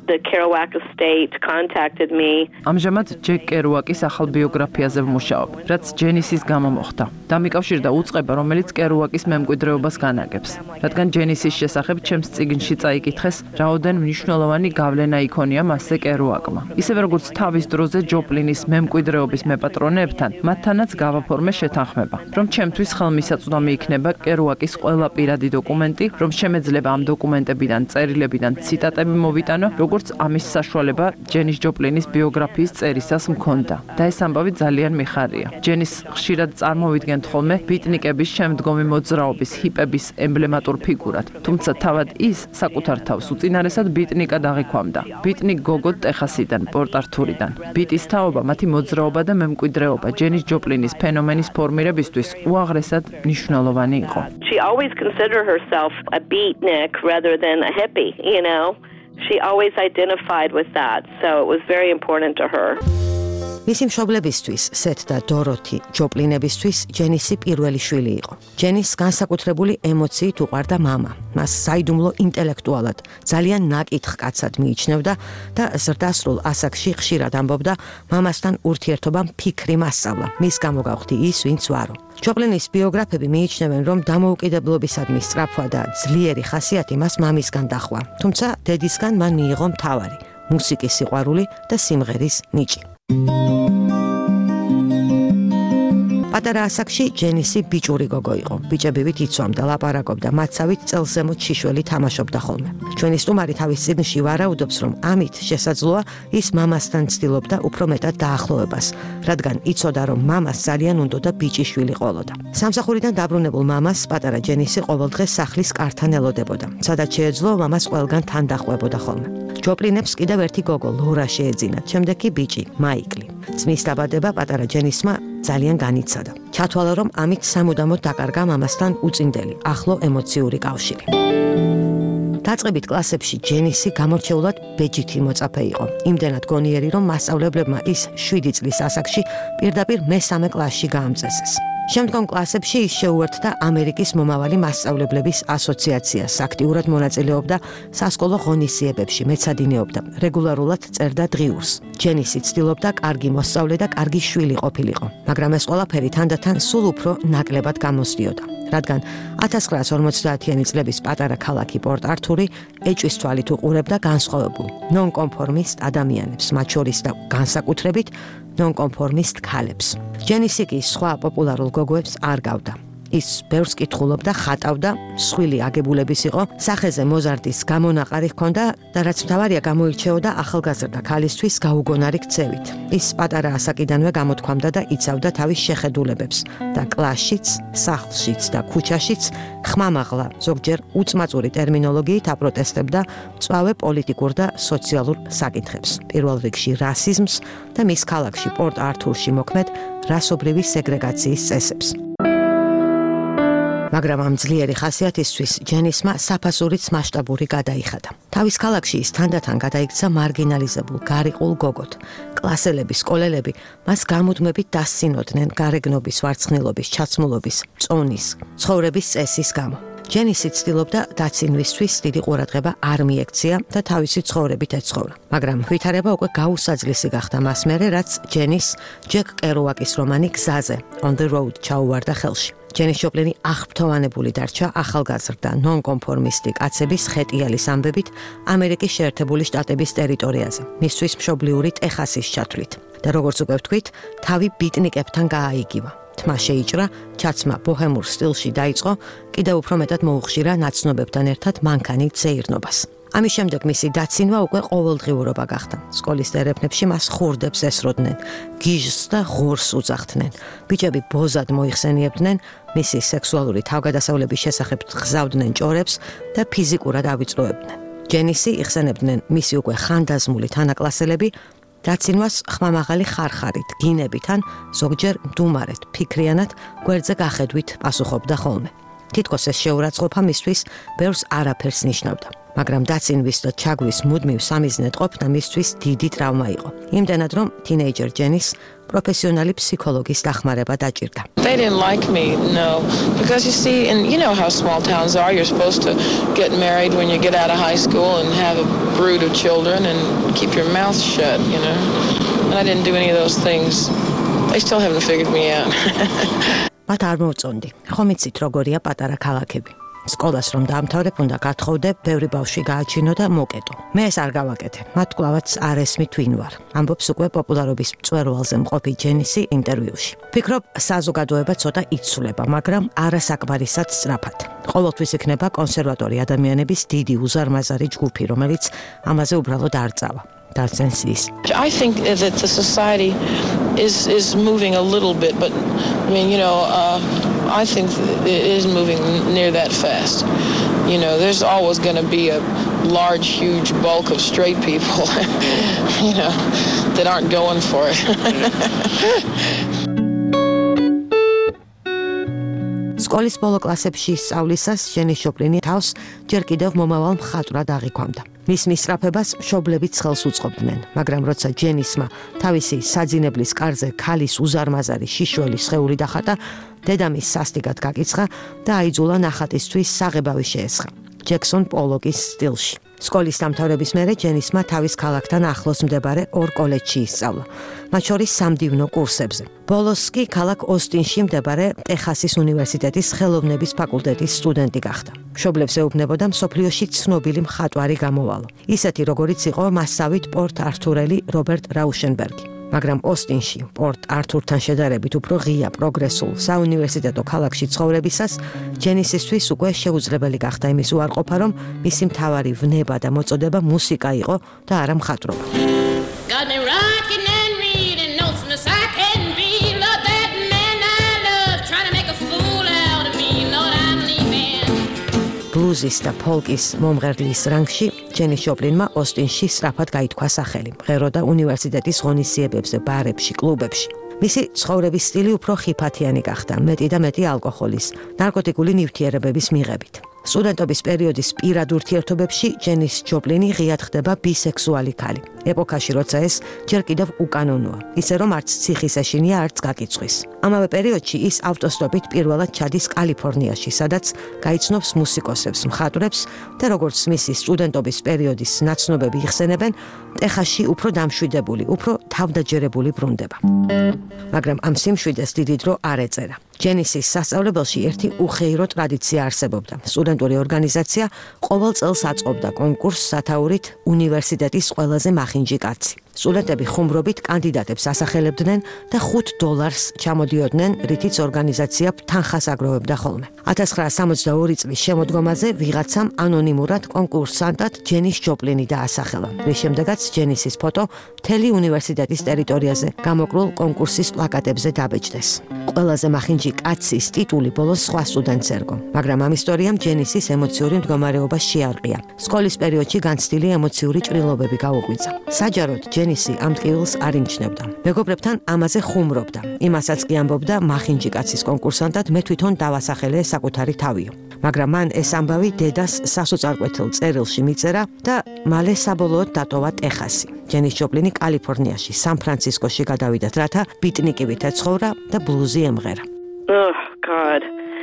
the Kerouac estate contacted me. ამჟამად ჯეკ კერუაკის ახალ ბიოგრაფიაზე ვმუშაობ, რაც ჯენისის გამო მოხდა. დამიკავშირდა უწყება, რომელიც კერუაკის მემკვიდრეობას განაგებს. რადგან ჯენისის შესახებ ჩემს წიგნში წაიკითხეს, რაოდენ მნიშვნელოვანი გავლენა იქონია მასზე კერუაკმა. ისევე როგორც თავის დროზე ჯოპლინის მემკვიდრეობის მეპატრონეებთან, მათთანაც გავაფორმე შეთანხმება, რომ ჩემთვის ხელმისაწვდომი იქნება კერუაკის ყველა პირადი დოკუმენტი, რომ შემეძლება ამ დოკუმენტებიდან, წერილებიდან ციტატები მოვიტანო, როგორც ამის საშუალება ჯენის ჯოპლინის ბიოგრაფიის წერისას მქონდა. და ეს ამბავი ძალიან მიხარია. ჯენის ხშირად წარმოვიდგენთ ხოლმე ბიტნიკების შემდგომი მოძრაობის ჰიპების ემბლემატურ ფიგურად, თუმცა თავად ის საკუთარ თავს უწინარესად ბიტნიკად აღიქვამდა. ბიტნიკ გოგო ტეხასიდან, პორტ ართურიდან. ბიტის თაობა, მათი მოძრაობა და მემკვიდრეობა ჯენის ჯოპლინის ფენომენის ფორმირებისთვის უაღრესად მნიშვნელოვანი იყო. She always considered herself a beatnik rather than a hippie, you know. She always identified with that, so it was very important to her. მისი მშობლებისთვის, სეთ და დოროთი ჯოპლინებისთვის ჯენისი პირველი შვილი იყო. ჯენის განსაკუთრებული ემოციით უყვარდა მამა. მას საიდუმლო ინტელექტუალად, ძალიან ნაკითხ კაცად მიიჩნევდა და ზრდასრულ ასაკში ხშირად ამბობდა, მამასთან ურთიერთობამ ფიქრი მასწავლა. მის გამო გავხდი ის, ვინც ვარო. ჯოპლინის ბიოგრაფები მიიჩნევენ, რომ დამოუკიდებლობისადმი სწრაფვა და ძლიერი ხასიათი მას მამისგან დახვა. თუმცა დედისგან მან მიიღო მთავარი, მუსიკის სიყვარული და სიმღერის ნიჭი. პატარა ასაკში ჯენისი ბიჭური გოგო იყო. ბიჭებივით იცვამდა, ლაპარაკობდა, მათსავით წელზემოთ შიშველი თამაშობდა ხოლმე. ჩვენი სტუმარი თავის წიგნში ვარაუდობს, რომ ამით შესაძლოა ის მამასთან ცდილობდა უფრო მეტად დაახლოებას, რადგან იცოდა, რომ მამას ძალიან უნდოდა ბიჭიშვილი ყოლოდა. სამსახურიდან დაბრუნებულ მამას პატარა ჯენისი ყოველდღე სახლის კართან ელოდებოდა, სადაც შეეძლო მამას ყველგან თან დახვებოდა ხოლმე. ჯოპლინებს კიდევ ერთი გოგო ლორა შეეძინათ, შემდეგ კი ბიჭი მაიკლი. ძმის დაბადება პატარა ჯენისმა ძალიან განიცადა. ჩათვალა, რომ ამით სამუდამოდ დაკარგა მამასთან უწინდელი, ახლო ემოციური კავშირი. დაწყებით კლასებში ჯენისი გამორჩეულად ბეჯითი მოწაფე იყო. იმდენად გონიერი, რომ მასწავლებლებმა ის შვიდი წლის ასაკში პირდაპირ მესამე კლასში გაამწესეს. შემდგომ კლასებში ის შეუერთდა ამერიკის მომავალი მასწავლებლების ასოციაციას, აქტიურად მონაწილეობდა სასკოლო ღონისძიებებში, მეცადინეობდა, რეგულარულად წერდა დღიურს. ჯენისი ცდილობდა კარგი მოსწავლე და კარგი შვილი ყოფილიყო, მაგრამ ეს ყველაფერი თანდათან სულ უფრო ნაკლებად გამოსდიოდა. რადგან ათას ცხრაასი ორმოცდაათიანი წლების პატარა ქალაქი პორტ ართური ეჭვის თვალით უყურებდა განსხვავებულ, ნონკონფორმისტ ადამიანებს, მათ შორის და განსაკუთრებით ნონკონფორმისტ ქალებს. ჯენისი კი სხვა პოპულარულ გოგოებს არ გავდა. ის ბევრს კითხულობდა, ხატავდა, მსხვილი აგებულების იყო, სახეზე მოზარდის გამონაყარი ჰქონდა და რაც მთავარია გამოირჩეოდა ახალგაზრდა ქალისთვის გაუგონარი ქცევით. ის პატარა ასაკიდანვე გამოთქვამდა და იცავდა თავის შეხედულებებს და კლასშიც, სახლშიც და ქუჩაშიც ხმამაღლა, ზოგჯერ უწმაწური ტერმინოლოგიით აპროტესტებდა მწვავე პოლიტიკურ და სოციალურ საკითხებს. პირველ რიგში რასიზმს და მის ქალაქში პორტ ართურში მოქმედ რასობრივი სეგრეგაციის წესებს. მაგრამ ამ ძლიერი ხასიათისთვის ჯენისმა საფასურიც მასშტაბური გადაიხადა. თავის ქალაქში ის თანდათან გადაიქცა მარგინალიზებულ, გარიყულ გოგოთ. კლასელები, სკოლელები მას გამუდმებით დასცინოდნენ გარეგნობის, ვარცხნილობის, ჩაცმულობის, წონის, ცხოვრების წესის გამო. ჯენისი ცდილობდა დაცინვისთვის დიდი ყურადღება არ მიექცია და თავისი ცხოვრებით ეცხოვრა. მაგრამ ვითარება უკვე გაუსაძლისი გახდა მას მერე, რაც ჯენის ჯეკ კერუაკის რომანი გზაზე, On the Road ჩაუვარდა ხელში. ჯენის ჯოპლინი აღფრთოვანებული დარჩა ახალგაზრდა ნონკონფორმისტი კაცების ხეტიალის ამბებით ამერიკის შეერთებული შტატების ტერიტორიაზე, მისთვის მშობლიური ტეხასის ჩათვლით და როგორც უკვე ვთქვით, თავი ბიტნიკებთან გააიგივა. თმა შეიჭრა, ჩაცმა ბოჰემურ სტილში დაიწყო, კიდევ უფრო მეტად მოუხშირა ნაცნობებთან ერთად მანქანით ზეირნობას. ამის შემდეგ მისი დაცინვა უკვე ყოველდღიურობა გახდა. სკოლის ტერეფნებში მას ხურდებს ესროდნენ, გიჟს და ღორს უძახდნენ. ბიჭები ბოზად მოიხსენიებდნენ, მისი სექსუალური თავგადასავლების შესახებ გზავდნენ ჭორებს და ფიზიკურად ავიწროებდნენ. ჯენისი იხსენებდნენ მისი უკვე ხანდაზმული თანაკლასელები, დაცინვას ხმამაღალი ხარხარით, გინებით ან ზოგჯერ მდუმარეთ, ფიქრიანად, გვერდზე გახედვით პასუხობდა ხოლმე. თითქოს ეს შეურაცხყოფა მისთვის ბევრს არაფერს ნიშნავდა. მაგრამ დაცინვის და ჩაგვის მუდმივ სამიზნედ ყოფნა მისთვის დიდი ტრავმა იყო. იმდენად რომ თინეიჯერ ჯენის პროფესიონალი ფსიქოლოგის დახმარება დაჭირდა. They didn't like me, no, because you see, and you know how small towns are, you're supposed to get married when you get out of high school and have a brood of children and keep your mouth shut, you know. And I didn't do any of those things. They still haven't figured me out. მათ არ მოვწონდი. ხომ იცით როგორია პატარა ქალაქები. სკოლას რომ დაამთავრებ, უნდა გათხოვდე, ბევრი ბავშვი გააჩინო და მოკეტო. მე ეს არ გავაკეთე. მათ კვლავაც არ ესმით ვინ ვარ. ამბობს უკვე პოპულარობის მწვერვალზე მყოფი ჯენისი ინტერვიუში. ფიქრობ, საზოგადოება ცოტა იცვლება, მაგრამ არასაკმარისად სწრაფად. ყოველთვის იქნება კონსერვატორი ადამიანების დიდი უზარმაზარი ჯგუფი, რომელიც ამაზე უბრალოდ არ წავა. I think that the society is is moving a little bit, but I mean, you know, uh, I think it is moving near that fast. You know, there's always going to be a large, huge bulk of straight people, you know, that aren't going for it. სკოლის ბოლო კლასებში სწავლისას ჯენის ჯოპლინი თავს ჯერ კიდევ მომავალ მხატვრად აღიქვამდა. მის მისწრაფებას მშობლებიც ხელს უწყობდნენ, მაგრამ როცა ჯენისმა თავისი საძინებლის კარზე ქალის უზარმაზარი შიშველი სხეული დახატა, დედამის სასტიკად გაკიცხა და აიძულა ნახატისთვის საღებავი შეესხა. ჯექსონ პოლოკის სტილში. სკოლის დამთავრების მერე ჯენისმა თავის ქალაქთან ახლოს მდებარე ორ კოლეჯში ისწავლა, მათ შორის სამდივნო კურსებზე. ბოლოს კი ქალაქ ოსტინში მდებარე ტეხასის უნივერსიტეტის ხელოვნების ფაკულტეტის სტუდენტი გახდა. მშობლებს ეუბნებოდა მსოფლიოში ცნობილი მხატვარი გამოვალო, ისეთი როგორიც იყო მასავით პორტ ართურელი რობერტ რაუშენბერგი. მაგრამ ოსტინში პორტ ართურთან შედარებით უფრო ღია პროგრესულ საუნივერსიტეტო ქალაქში ცხოვრებისას ჯენისისთვის უკვე შეუძლებელი გახდა იმის უარყოფა, რომ მისი მთავარი ვნება და მოწოდება მუსიკა იყო და არა მხატვრობა. ბლუზის და ფოლკის მომღერლის რანგში ჯენის ჯოპლინმა ოსტინში სწრაფად გაითქვა სახელი, მღეროდა უნივერსიტეტის ღონისძიებებზე, ბარებში, კლუბებში. მისი ცხოვრების სტილი უფრო ხიფათიანი გახდა, მეტი და მეტი ალკოჰოლის, ნარკოტიკული ნივთიერებების მიღებით. სტუდენტობის პერიოდის პირად ურთიერთობებში ჯენის ჯოპლინი ღიად ხდება ბისექსუალი ქალი. ეპოქაში, როცა ეს ჯერ კიდევ უკანონოა, ისე რომ არც ციხის ეშინია, არც გაკიცხვის. ამავე პერიოდში ის ავტოსტოპით პირველად ჩადის კალიფორნიაში, სადაც გაიცნობს მუსიკოსებს, მხატვრებს და როგორც მისი სტუდენტობის პერიოდის ნაცნობები იხსენებენ, ტეხასში უფრო დამშვიდებული, უფრო თავდაჯერებული ბრუნდება. მაგრამ ამ სიმშვიდეს დიდი დრო არ ეწერა. ჯენისის სასწავლებელში ერთი უხეირო ტრადიცია არსებობდა. სტუდენტური ორგანიზაცია ყოველ წელს აწყობდა კონკურსს სათაურით უნივერსიტეტის ყველაზე მახინჯი კაცი. სტუდენტები ხუმრობით კანდიდატებს ასახელებდნენ და ხუთ დოლარს ჩამოდიოდნენ, რითიც ორგანიზაცია თანხას აგროვებდა ხოლმე. ათას ცხრაასა სამოცდაორი წლის შემოდგომაზე ვიღაცამ ანონიმურად კონკურსანტად ჯენის ჯოპლინი დაასახელა, რის შემდეგაც ჯენისის ფოტო მთელი უნივერსიტეტის ტერიტორიაზე გამოკვლულ კონკურსის პლაკატებზე დაბეჭდეს. ყველაზე მახინჯი კაცის ტიტული ბოლოს სხვა სტუდენტს ერგო, მაგრამ ამ ისტორიამ ჯენისის ემოციური მდგომარეობა შეარყია. სკოლის პერიოდში განცდილი ემოციური ჭრილობები გაუღვიძა. საჯაროდ ჯენისი ამ ტკივილს არ იმჩნევდა. მეგობრებთან ამაზე ხუმრობდა. იმასაც კი ამბობდა მახინჯი კაცის კონკურსანტად მე თვითონ დავასახელე საკუთარი თავიო. მაგრამ მან ეს ამბავი დედას სასოწარკვეთილ წერილში მიწერა და მალე საბოლოოდ დატოვა ტეხასი. ჯენის ჯოპლინი კალიფორნიაში, სან-ფრანცისკოში გადავიდა, რათა ბიტნიკივით ეცხოვრა და ბლუზი ემღერა. Oh, God.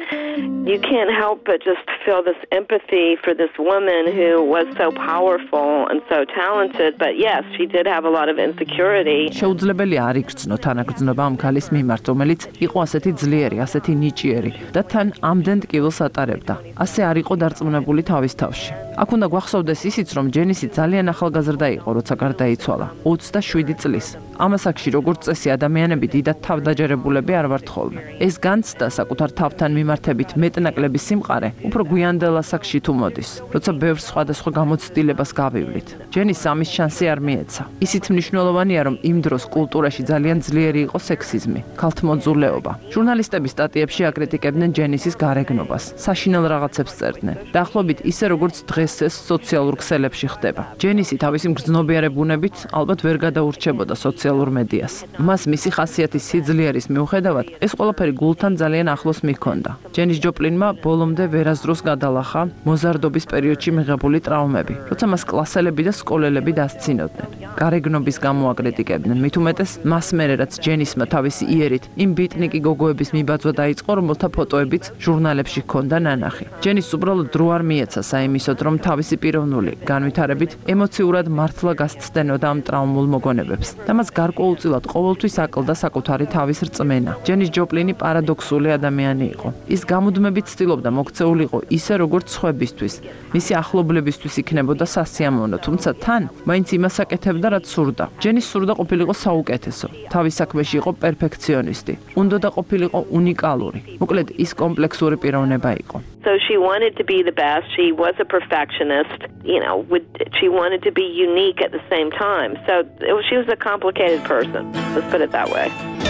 You can't help but just feel this empathy for this woman who was so powerful and so talented, but yes, she did have a lot of insecurity. შეუძლებელი არ იგრძნო თანაგრძნობა ამ ქალის მიმართ, რომელიც იყო ასეთი ძლიერი, ასეთი ნიჭიერი და თან ამდენ ტკივილს ატარებდა. ასე არ იყო დარწმუნებული თავის თავში. აქ უნდა გვახსოვდეს ისიც, რომ ჯენისი ძალიან ახალგაზრდა იყო, როცა გარდაიცვალა, ოცდაშვიდი წლის. ამ ასაკში როგორც წესი ადამიანები დიდად თავდაჯერებულები არ ვართ ხოლმე. ეს განცდა საკუთარ თავთან მიმართებით მეტნაკლები სიმყარე უფრო გვიანდელ ასაკში თუ მოდის, როცა ბევრ სხვადასხვა გამოცდილებას გავივლით. ჯენის ამის შანსი არ მიეცა. ისიც მნიშვნელოვანია, რომ იმ დროს კულტურაში ძალიან ძლიერი იყო სექსიზმი, ქალთმოძულეობა. ჟურნალისტები სტატიებში აკრიტიკებდნენ ჯენისის გარეგნობას, საშინელ რაღაცებს წერდნენ. დაახლოებით ისე როგორც დღეს ეს სოციალურ ქსელებში ხდება. ჯენისი თავისი მგრძნობიარე ბუნებით ალბათ ვერ გადაურჩებოდა სოციალურ სოციალურ მედიას. მას მისი ხასიათის სიძლიერის მიუხედავად, ეს ყველაფერი გულთან ძალიან ახლოს მიჰქონდა. ჯენის ჯოპლინმა ბოლომდე ვერასდროს გადალახა მოზარდობის პერიოდში მიღებული ტრავმები, როცა მას კლასელები და სკოლელები დასცინოდნენ. გარეგნობის გამო აკრიტიკებდნენ, მით უმეტეს მას მერე რაც ჯენისმა თავისი იერით იმ ბიტნიკი გოგოების მიბაძვა დაიწყო, რომელთა ფოტოებიც ჟურნალებში ჰქონდა ნანახი. ჯენის უბრალოდ დრო არ მიეცა საიმისოდ, რომ თავისი პიროვნული განვითარებით ემოციურად მართლა გასცდენოდა ამ ტრავმულ მოგონებებს და მას გარკვეულწილად ყოველთვის აკლდა საკუთარი თავის რწმენა. ჯენის ჯოპლინი პარადოქსული ადამიანი იყო. ის გამუდმებით ცდილობდა მოქცეულიყო ისე როგორც სხვებისთვის, მისი ახლობლებისთვის იქნებოდა სასიამოვნო, თუმცა თან მაინც იმას აკეთებდა, რაც სურდა. ჯენის სურდა ყოფილიყო საუკეთესო, თავის საქმეში იყო პერფექციონისტი, უნდოდა ყოფილიყო უნიკალური. მოკლედ ის კომპლექსური პიროვნება იყო. So she wanted to be the best. She was a perfectionist. You know, would, she wanted to be unique at the same time. So it was, she was a complicated person. Let's put it that way.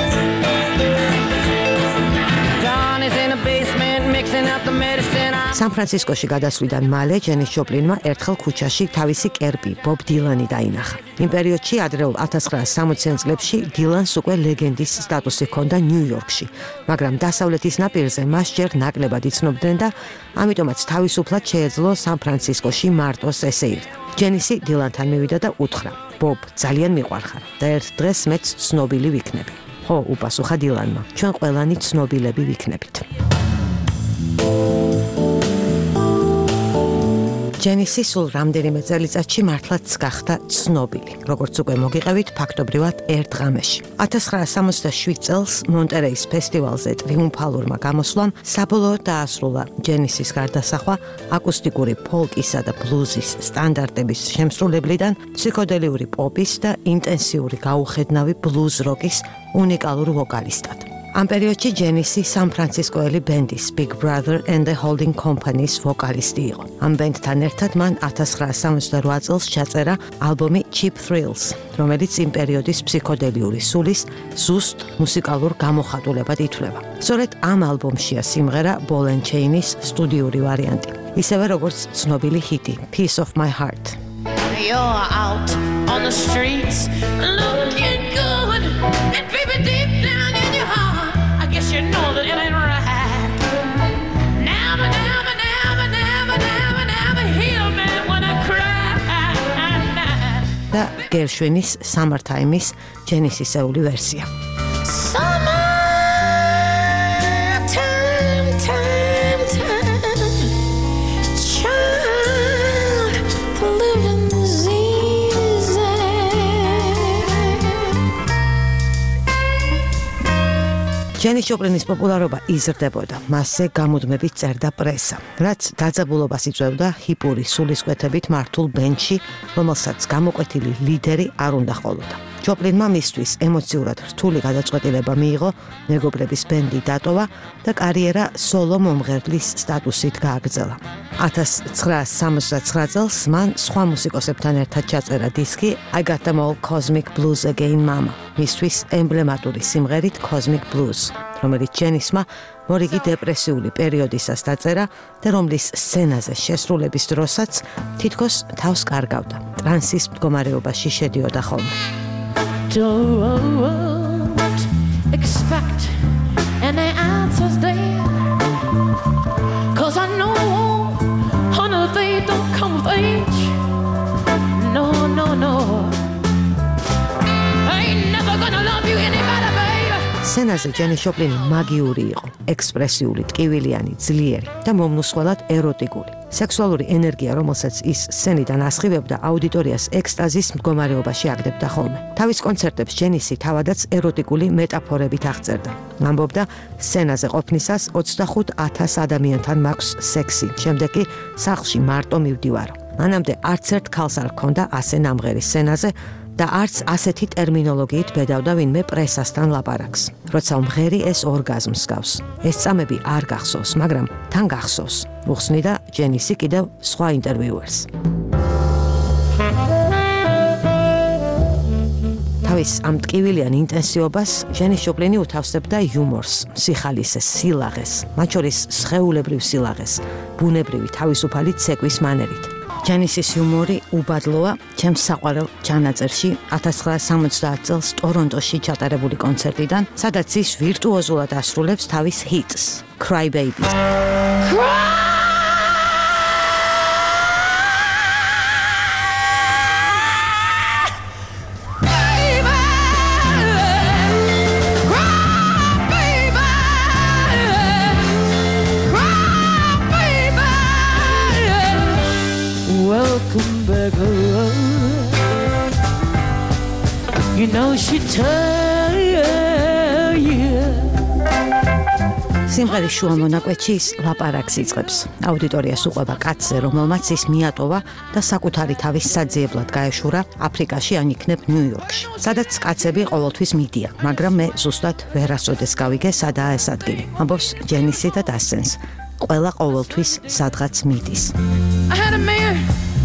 John is in the basement mixing up the medicine. სან-ფრანცისკოში გადასვლიდან მალე ჯენის ჯოპლინმა ერთხელ ქუჩაში თავისი კერპი ბობ დილანი დაინახა. იმ პერიოდში ადრეულ ათას ცხრაასი სამოციან წლებში დილანს უკვე ლეგენდის სტატუსი ჰქონდა ნიუ-იორკში, მაგრამ დასავლეთის ნაპირზე მას ჯერ ნაკლებად იცნობდნენ და ამიტომაც თავისუფლად შეეძლო სან-ფრანცისკოში მარტოს ესე ირდა. ჯენისი დილანთან მივიდა და უთხრა: "ბობ, ძალიან მიყვარხარ და ერთ დღეს მეც ცნობილი ვიქნები." "ხო," უპასუხა დილანმა, "ჩვენ ყველანი ცნობილები ვიქნებით." ჯენისი სულ რამდენიმე წელიწადში მართლაც გახდა ცნობილი. როგორც უკვე მოგიყევით, ფაქტობრივად ერთ ღამეში. ათას ცხრაასი სამოცდაშვიდ წელს მონტერეის ფესტივალზე ტრიუმფალურმა გამოსვლამ საბოლოოდ დაასრულა ჯენისის გარდასახვა აკუსტიკური ფოლკისა და ბლუზის სტანდარტების შემსრულებლიდან ფსიქოდელიური პოპის და ინტენსიური გაუხედნავი ბლუზ როკის უნიკალურ ვოკალისტად. ამ პერიოდში ჯენისი სან-ფრანცისკოელი ბენდის Big Brother and the Holding Company-ს ვოკალისტი იყო. ამ ბენდთან ერთად მან ათას ცხრაასი სამოცდარვა წელს ჩაწერა ალბომი Cheap Thrills, რომელიც იმ პერიოდის ფსიქოდელიური სულის ზუსტ მუსიკალურ გამოხატულებად ითვლება. სწორედ ამ ალბომშია სიმღერა Ball and Chain-ის სტუდიური ვარიანტი, ისევე როგორც ცნობილი ჰიტი Piece of My Heart. You're out on the streets looking good and baby deep down in your heart I guess you know that it ain't right. Never, never, never, never, never, never heal me when I cry. და გერშვინის Summertime-ის ჯენისისეული ვერსია. ჯენის ჯოპლინის პოპულარობა იზრდებოდა, მასზე გამუდმებით წერდა პრესა, რაც დაძაბულობას იწვევდა ჰიპური სულისკვეთებით მართულ ბენდში, რომელსაც გამოკვეთილი ლიდერი არ უნდა ჰყოლოდა. ჯოპლინმა მისთვის ემოციურად რთული გადაწყვეტილება მიიღო, მეგობრების ბენდი დატოვა და კარიერა სოლო მომღერლის სტატუსით გააგრძელა. ათას ცხრაასი სამოცდაცხრა წელს მან სხვა მუსიკოსებთან ერთად ჩაწერა დისკი I Got Them All Cosmic Blues Again Mama, მისთვის ემბლემატური სიმღერით Cosmic Blues, რომელიც ჯენისმა მორიგი დეპრესიული პერიოდისას დაწერა და რომლის სცენაზე შესრულების დროსაც თითქოს თავს კარგავდა. ტრანსის მდგომარეობაში შედიოდა ხოლმე. Don't expect any answers there, 'cause I know, honey, they don't come with age. No, no, no, I ain't never gonna love you any better, baby. სცენაზე ჯენის ჯოპლინი მაგიური იყო, ექსპრესიული, ტკივილიანი, ძლიერი და მომნუსხველად ეროტიკული. სექსუალური ენერგია, რომელსაც ის სცენიდან ასხივებდა, აუდიტორიას ექსტაზის მდგომარეობაში აგდებდა ხოლმე. თავის კონცერტებს ჯენისი თავადაც ეროტიკული მეტაფორებით აღწერდა. ამბობდა, სცენაზე ყოფნისას ოცდახუთ ათას ადამიანთან მაქვს სექსი, შემდეგ კი სახლში მარტო მივდივარო. მანამდე არც ერთ ქალს არ ჰქონდა ასე ნამღერი სცენაზე და არც ასეთი ტერმინოლოგიით ბედავდა ვინმე პრესასთან ლაპარაკს. როცა მომღერი ეს ორგაზმს გავს. ეს წამები არ გახსოვს, მაგრამ თან გახსოვს. უხსნიდა ჯენისი კიდევ სხვა ინტერვიუერს. თავის ამ ტკივილიან ინტენსივობას ჯენის ჯოპლინი უთავსებდა იუმორს, სიხალისეს, სილაღეს, მათ შორის სხეულებრივ სილაღეს, ბუნებრივი თავისუფალი ცეკვის მანერით. ჯენისის იუმორი უბადლოა ჩემს საყვარელ ჩანაწერში ათას ცხრაასი სამოცდაათ წელს ტორონტოში ჩატარებული კონცერტიდან, სადაც ის ვირტუოზულად ასრულებს თავის ჰიტს Cry Baby. Welcome back home. You know she tell you. სიმღერის შუა მონაკვეთში ის ლაპარაკს იწყებს. აუდიტორიას უყვება კაცზე, რომელმაც ის მიატოვა და საკუთარი თავის საძიებლად გაეშურა აფრიკაში ან იქნებ ნიუ-იორკში. სადაც კაცები ყოველთვის მიდიან, მაგრამ მე ზუსტად ვერასოდეს გავიგე, სადაა ეს ადგილი. ამბობს ჯენისი და დასცენს. ყველა ყოველთვის სადღაც მიდის. I had a man.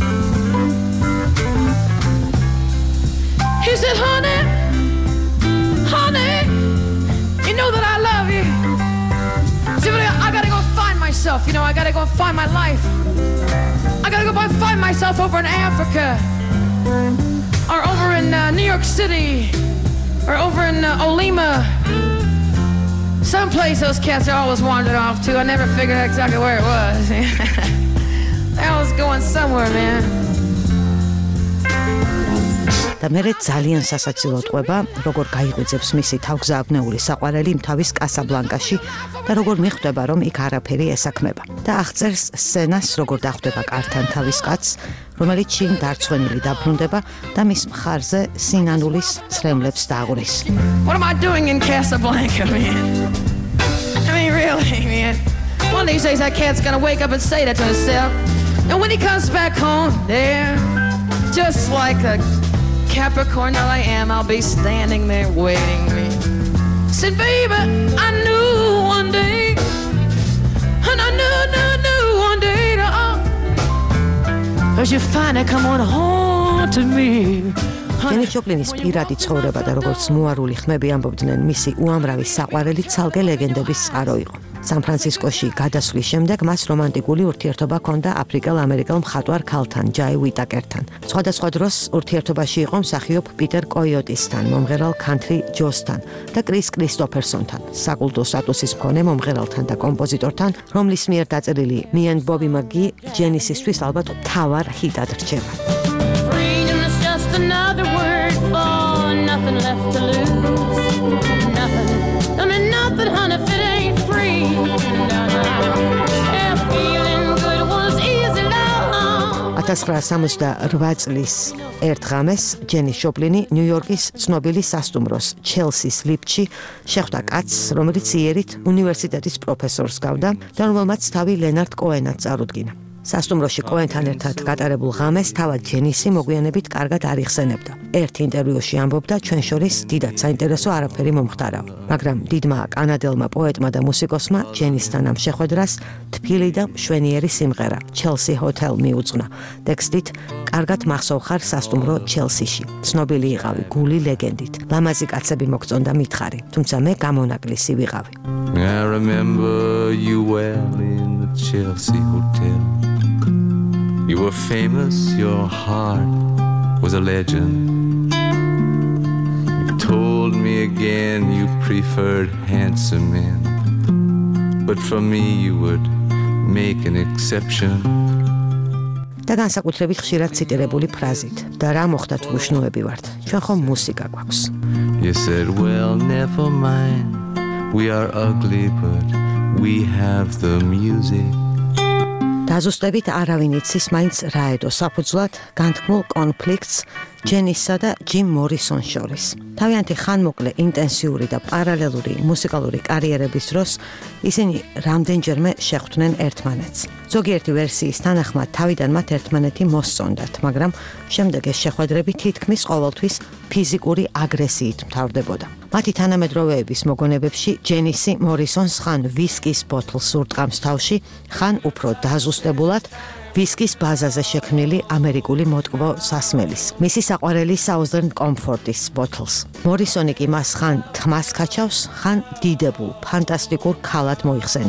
He said, honey, honey, you know that I love you. See, but I, I gotta go find myself, you know, I gotta go find my life. I gotta go find myself over in Africa, or over in uh, New York City, or over in uh, Olima. Someplace those cats are always wandered off to. I never figured out exactly where it was. I was going somewhere, man. და მერე ძალიან სასაცილოდ ყვება, როგორ გაიღვიძებს მისი თავგზავნეული საყვარელი თავის კასაბლანკაში და როგორ მიხვდება, რომ იქ არაფერი ესაქმება. და აღწერს სცენას, როგორ დახვდება კართან თავის კაცს, რომელიც შინ დარცხვენილი დაბრუნდება და მის მხარზე სინანულის ცრემლებს დააღურის. What am I doing in Casablanca, man? I mean, really, man. One of these days that cat's gonna wake up and say that to himself. And when he comes back home, there, just like a Capricorn that I am, I'll be standing there waiting me. Said, baby, I knew one day, and I knew, knew, knew one day to oh, cause you finally come on home to me. ჯენის ჯოპლინის პირადი ცხოვრება და როგორც მოარული ხმები ამბობდნენ, მისი უამრავი საყვარელი ცალკე ლეგენდების წყარო იყო. სან-ფრანცისკოში გადასვლის შემდეგ მას რომანტიკული ურთიერთობა ჰქონდა აფრიკელ-ამერიკელ მხატვარ ქალთან, ჯაი უიტაკერთან. სხვადასხვა დროს ურთიერთობაში იყო მსახიობ პიტერ კოიოტისთან, მომღერალ ქანთრი ჯოსთან და კრის კრისტოფერსონთან, საკულტო სტატუსის მქონე მომღერალთან და კომპოზიტორთან, რომლის მიერ დაწერილი Me and Bobby McGee ჯენისისთვის ალბათ მთავარ ჰიტად რჩება. Another word for nothing left to lose. Nothing. I mean nothing, honey, if it ain't free. No, no. Yeah, feeling good was easy love. ათას ცხრაასი სამოცდაოთხ წლის ერთ ღამეს ჯენის ჯოპლინი ნიუ-იორკის ცნობილი სასტუმროს ჩელსის ლიფტში შეხვდა კაცს, რომელიც იერით უნივერსიტეტის პროფესორს გავდა და რომელმაც თავი ლენარდ კოენად წარუდგინა. სასტუმროში კოენთან ერთად გატარებულ ღამეს თავად ჯენისი მოგვიანებით კარგად არ იხსენებდა. ერთ ინტერვიუში ამბობდა, ჩვენ შორის დიდად საინტერესო არაფერი მომხდარა. მაგრამ დიდმა კანადელმა პოეტმა და მუსიკოსმა ჯენისთან ამ შეხვედრას თბილი და მშვენიერი სიმღერა Chelsea Hotel მიუძღვნა. ტექსტით კარგად მახსოვ ხარ სასტუმრო ჩელსიში. ცნობილი იყავი გული ლეგენდით. ლამაზი კაცები მოგწონდა მითხარი, თუმცა მე გამონაკლისი ვიყავი. I remember you well in the Chelsea Hotel. You were famous, your heart was a legend. You told me again you preferred handsome men, but for me you would make an exception. და განსაკუთრებით ხშირად ციტირებული ფრაზით და რა მოხდათ ვუშნუები ვართ, ჩვენ ხომ მუსიკა გვაქვს. You said, well, never mind, we are ugly, but we have the music. დაზუსტებით არავინ იცის მაინც რა ედო საფუძვლად განთქმულ კონფლიქტს ჯენისსა და ჯიმ მორისონს შორის. თავიანთი ხანმოკლე ინტენსიური და პარალელური მუსიკალური კარიერების დროს ისინი რამდენჯერმე შეხვდნენ ერთმანეთს. ზოგიერთი ვერსიის თანახმად თავიდან მათ ერთმანეთი მოსწონდათ, მაგრამ შემდეგ ეს შეხვედრები თითქმის ყოველთვის ფიზიკური აგრესიით მთავრდებოდა. მათი თანამედროვეების მოგონებებში ჯენისი მორისონს ხან ვისკის ბოთლს ურტყამს თავში, ხან უფრო დაზუსტებულად ვისკის ბაზაზე შექმნილი ამერიკული მოტკბო სასმელის. მისი საყვარელი Southern Comfort-ის ბოთლს. მორისონი კი მას ხან თმას ქაჩავს, ხან დიდებულ, ფანტასტიკურ ქალად მოიხსენიებს.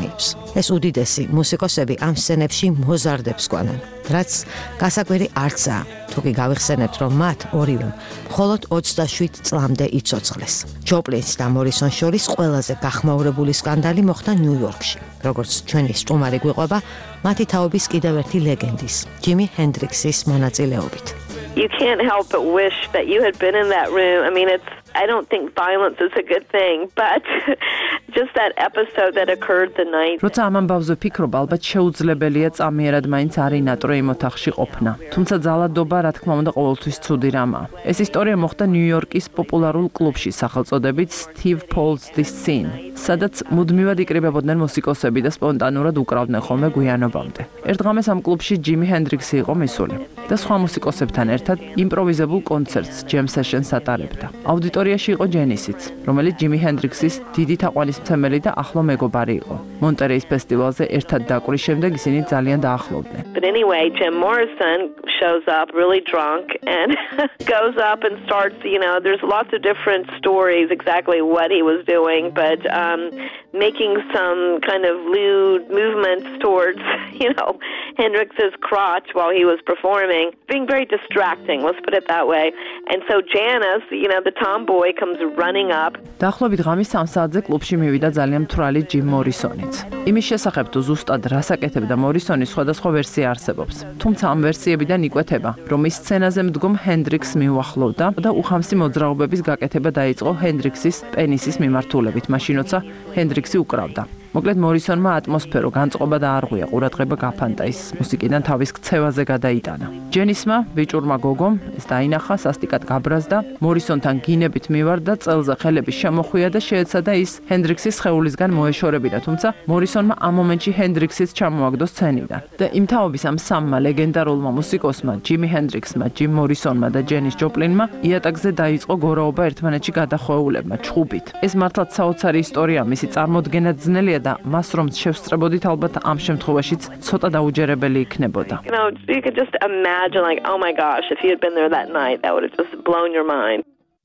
ეს უდიდესი მუსიკოსები ამ სცენებში მოზარდებს გვანან, რაც გასაკვირი არცაა, თუ კი გავიხსენებთ, რომ მათ ორივემ მხოლოდ ოცდაშვიდ წლამდე იცოცხლეს. ჯოპლინს და მორისონს შორის ყველაზე გახმაურებული სკანდალი მოხდა ნიუ-იორკში, როგორც ჩვენი სტუმარი გვიყვება, მათი თაობის კიდევ ერთი ლეგენდის, ჯიმი ჰენდრიქსის მონაწილეობით. You can't help but wish that you had been in that room. I mean, it's I don't think violence is a good thing, but just that episode that occurred the night. როცა ამ ამბავზე ვფიქრობ, ალბათ შეუძლებელია წამიერად მაინც არ ინატრო იმ ოთახში ყოფნა. თუმცა ძალადობა, რა თქმა უნდა, ყოველთვის ცუდი რამაა. ეს ისტორია მოხდა ნიუ-იორკის პოპულარულ კლუბში სახელწოდებით Steve Paul's The Scene, სადაც მუდმივად იკრიბებოდნენ მუსიკოსები და სპონტანურად უკრავდნენ ხოლმე გვიანობამდე. ერთ დღამეს ამ კლუბში ჯიმი ჰენდრიქსი იყო მისული და სხვა მუსიკოსებთან ერთად იმპროვიზებულ კონცერტს Jam Sessions ატარებდა. აუდიტორიაში იყო ჯენისიც, რომელიც ჯიმი ჰენდრიქსის დიდი თაყვანისმცემელი და ახლო მეგობარი იყო. მონტერეის ფესტივალზე ერთად დაკვრის შემდეგ ისინი ძალიან დაახლოვდნენ. But anyway, Jim Morrison shows up really drunk and goes up and starts, you know, there's lots of different stories exactly what he was doing, but um, making some kind of lewd movements towards, you know, Hendrix's crotch while he was performing, being very distracting, let's put it that way. And so Janice, you know, the tomboy comes running up. დაახლოებით ღამის სამ საათზე კლუბში მივიდა ძალიან მთვრალი ჯიმ მორისონიც. იმის შესახებ თუ ზუსტად რას აკეთებდა მორისონი სხვადასხვა ვერსია არსებობს. თუმცა ამ ვერსიებიდან იკვეთება, რომ ის სცენაზე მდგომ ჰენდრიქსს მიუახლოვდა და უხამსი მოძრაობების გაკეთება დაიწყო ჰენდრიქსის პენისის მიმართულებით, მაშინ როცა ჰენდრიქსი უკრავდა. მოკლედ მორისონმა ატმოსფერო განწყობა და არღვია, ყურადღება გაფანტა, ის მუსიკიდან თავის ქცევაზე გადაიტანა. ჯენისმა, ბიჭურმა გოგომ, ეს დაინახა, სასტიკად გაბრაზდა, მორისონთან გინებით მივარდა, წელზე ხელები შემოხვია და შეეცადა ის ჰენდრიქსის სხეულისგან მოეშორებინა, თუმცა მორისონმა ამ მომენტში ჰენდრიქსიც ჩამოაგდო სცენიდან. და იმ თაობის ამ სამმა ლეგენდარულმა მუსიკოსმა, ჯიმი ჰენდრიქსმა, ჯიმ მორისონმა და ჯენის ჯოპლინმა იატაკზე დაიწყო გორაობა ერთმანეთში გადახვეულებმა, ჩხუბით. ეს მართლაც საოცარი ისტორია, მისი წარმოდგენა ძნელია და მას რომ შევსწრებოდით ალბათ ამ შემთხვევაშიც ცოტა დაუჯერებელი იქნებოდა. You know, you could just imagine like, oh my gosh, if you had been there that night, that would have just blown your mind.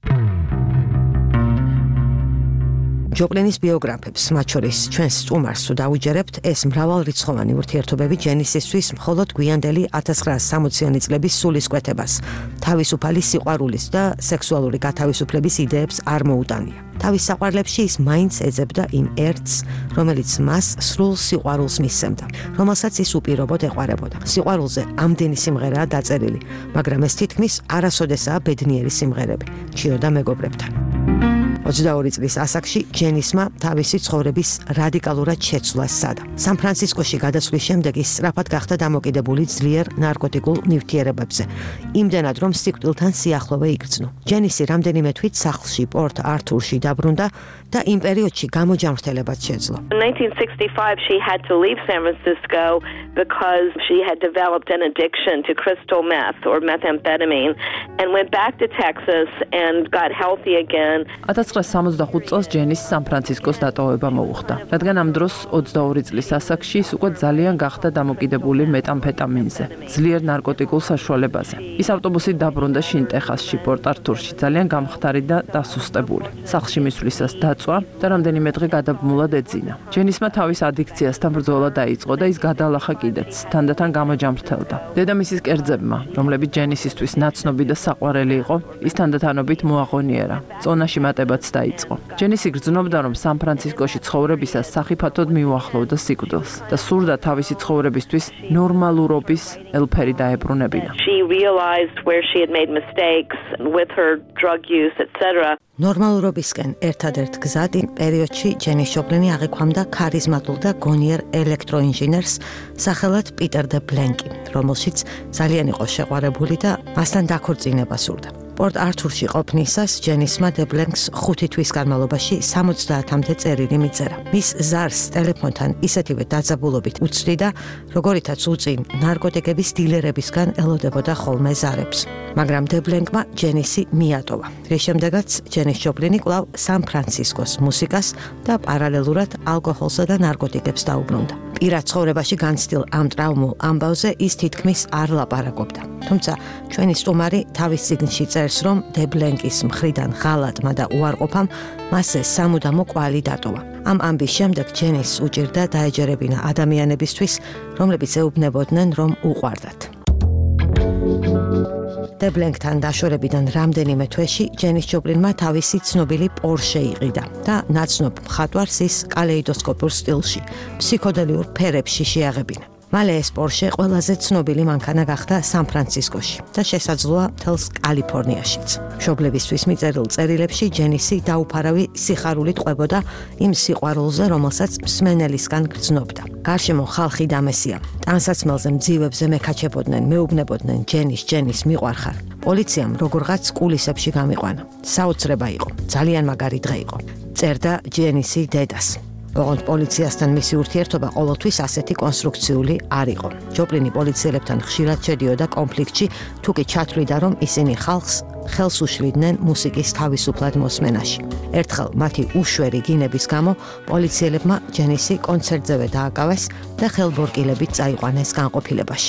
ჯოპლინის ბიოგრაფებს, მათ შორის ჩვენს სტუმარს თუ დაუჯერებთ, ეს მრავალრიცხოვანი ურთიერთობები ჯენისისთვის მხოლოდ გვიანდელი ათას ცხრაასი სამოციანი წლების სულისკვეთებას, თავისუფალი სიყვარულის და სექსუალური გათავისუფლების იდეებს არ მოუტანია. თავის საყვარლებში ის მაინც ეძებდა იმ ერთს, რომელიც მას სრულ სიყვარულს მისცემდა, რომელსაც ის უპირობოდ ეყვარებოდა. სიყვარულზე ამდენი სიმღერაა დაწერილი, მაგრამ ეს თითქმის არასოდესაა ბედნიერი სიმღერები, ჩიო და მეგობრებთან. ოცდაორი წლის ასაკში ჯენისმა თავისი ცხოვრების რადიკალურად შეცვლა სცადა. სან-ფრანცისკოში გადასვლის შემდეგ ის სწრაფად გახდა დამოკიდებული ძლიერ ნარკოტიკულ ნივთიერებებზე, იმდენად რომ სიკვდილთან სიახლოვე იგრძნო. ჯენისი რამდენიმე თვით სახლში პორტ ართურში დაბრუნდა და იმ პერიოდში გამოჯანმრთელებაც შეძლო. In nineteen sixty-five, she had to leave San Francisco because she had developed an addiction to crystal meth or methamphetamine and went back to Texas and got healthy again. ათას ცხრაასი სამოცდახუთ წელს ჯენის სან-ფრანცისკოს დატოვება მოუხდა, რადგან ამ დროს ოცდაორი წლის ასაკში ის უკვე ძალიან გახდა დამოკიდებული მეტამფეტამინზე, ძლიერ ნარკოტიკულ საშუალებაზე. ის ავტობუსით დაბრუნდა შინ ტეხასში, პორტ ართურში, ძალიან გამხდარი და დასუსტებული. სახლში მისვლისას დაწვა და რამდენიმე დღე გადაბმულად ეძინა. ჯენისმა თავის ადიქციასთან ბრძოლა დაიწყო და ის გადალახა კიდეც, თანდათან გამოჯანმრთელდა. დედამისის კერძებმა, რომლებიც ჯენისისთვის ნაცნობი და საყვარელი იყო, ის თანდათანობით მოაღონიერა. წონაში მატებაც დაიწყო. ჯენისი გრძნობდა, რომ სან-ფრანცისკოში ცხოვრებისას სახიფათოდ მიუახლოვდა სიკვდილს და სურდა თავისი ცხოვრებისთვის ნორმალურობის ელფერი დაებრუნებინა. She realized where she had made mistakes with her drug use, et cetera. ნორმალურობისკენ ერთადერთ გზად იმ პერიოდში ჯენის ჯოპლინი აღიქვამდა ქარიზმატულ და გონიერ ელექტროინჟინერს სახელად პიტერ დე ბლენკი, რომელშიც ძალიან იყო შეყვარებული და მასთან დაქორწინება სურდა. პორტ ართურში ყოფნისას ჯენისმა დე ბლენკს ხუთი თვის განმავლობაში სამოცდაათამდე წერილი მიწერა. მის ზარს ტელეფონთან ისეთივე დაძაბულობით უცდიდა, როგორითაც უწინ ნარკოტიკების დილერებისგან ელოდებოდა ხოლმე ზარებს. მაგრამ დე ბლენკმა ჯენისი მიატოვა, რის შემდეგაც ჯენის ჯოპლინი კვლავ სან-ფრანცისკოს მუსიკას და პარალელურად ალკოჰოლსა და ნარკოტიკებს დაუბრუნდა. პირად ცხოვრებაში განცდილ ამ ტრავმულ ამბავზე ის თითქმის არ ლაპარაკობდა. თუმცა ჩვენი სტუმარი თავის წიგნში წერს, რომ დე ბლენკის მხრიდან ღალატმა და უარყოფამ მასზე სამუდამო კვალი დატოვა. ამ ამბის შემდეგ ჯენის უჭირდა დაეჯერებინა ადამიანებისთვის, რომლებიც ეუბნებოდნენ, რომ უყვარდათ. დე ბლენკთან დაშორებიდან რამდენიმე თვეში ჯენის ჯოპლინმა თავისი ცნობილი პორშე იყიდა და ნაცნობ მხატვარს ის კალეიდოსკოპურ სტილში, ფსიქოდელიურ ფერებში შეაღებინა. მალე ეს პორშე ყველაზე ცნობილი მანქანა გახდა სან-ფრანცისკოში და შესაძლოა მთელს კალიფორნიაშიც. მშობლებისთვის მიწერილ წერილებში ჯენისი დაუფარავი სიხარულით ყვებოდა იმ სიყვარულზე, რომელსაც მსმენელისგან გრძნობდა. გარშემო ხალხი დამესია. ტანსაცმელზე მძივებზე მეკაჩებოდნენ, მეუბნებოდნენ ჯენის, ჯენის მიყვარხარ. პოლიციამ როგორღაც კულისებში გამიყვანა. საოცრება იყო, ძალიან მაგარი დღე იყო. წერდა ჯენისი დედას. ოღონდ პოლიციასთან მისი ურთიერთობა ყოველთვის ასეთი კონსტრუქციული არ იყო. ჯოპლინი პოლიციელებთან ხშირად შედიოდა კონფლიქტში, თუკი ჩათვლიდა, რომ ისინი ხალხს ხელს უშლიდნენ მუსიკის თავისუფლად მოსმენაში. ერთხელ მათი უშვერი გინების გამო პოლიციელებმა ჯენისი კონცერტზევე დააკავეს და ხელბორკილებით წაიყვანეს განყოფილებაში.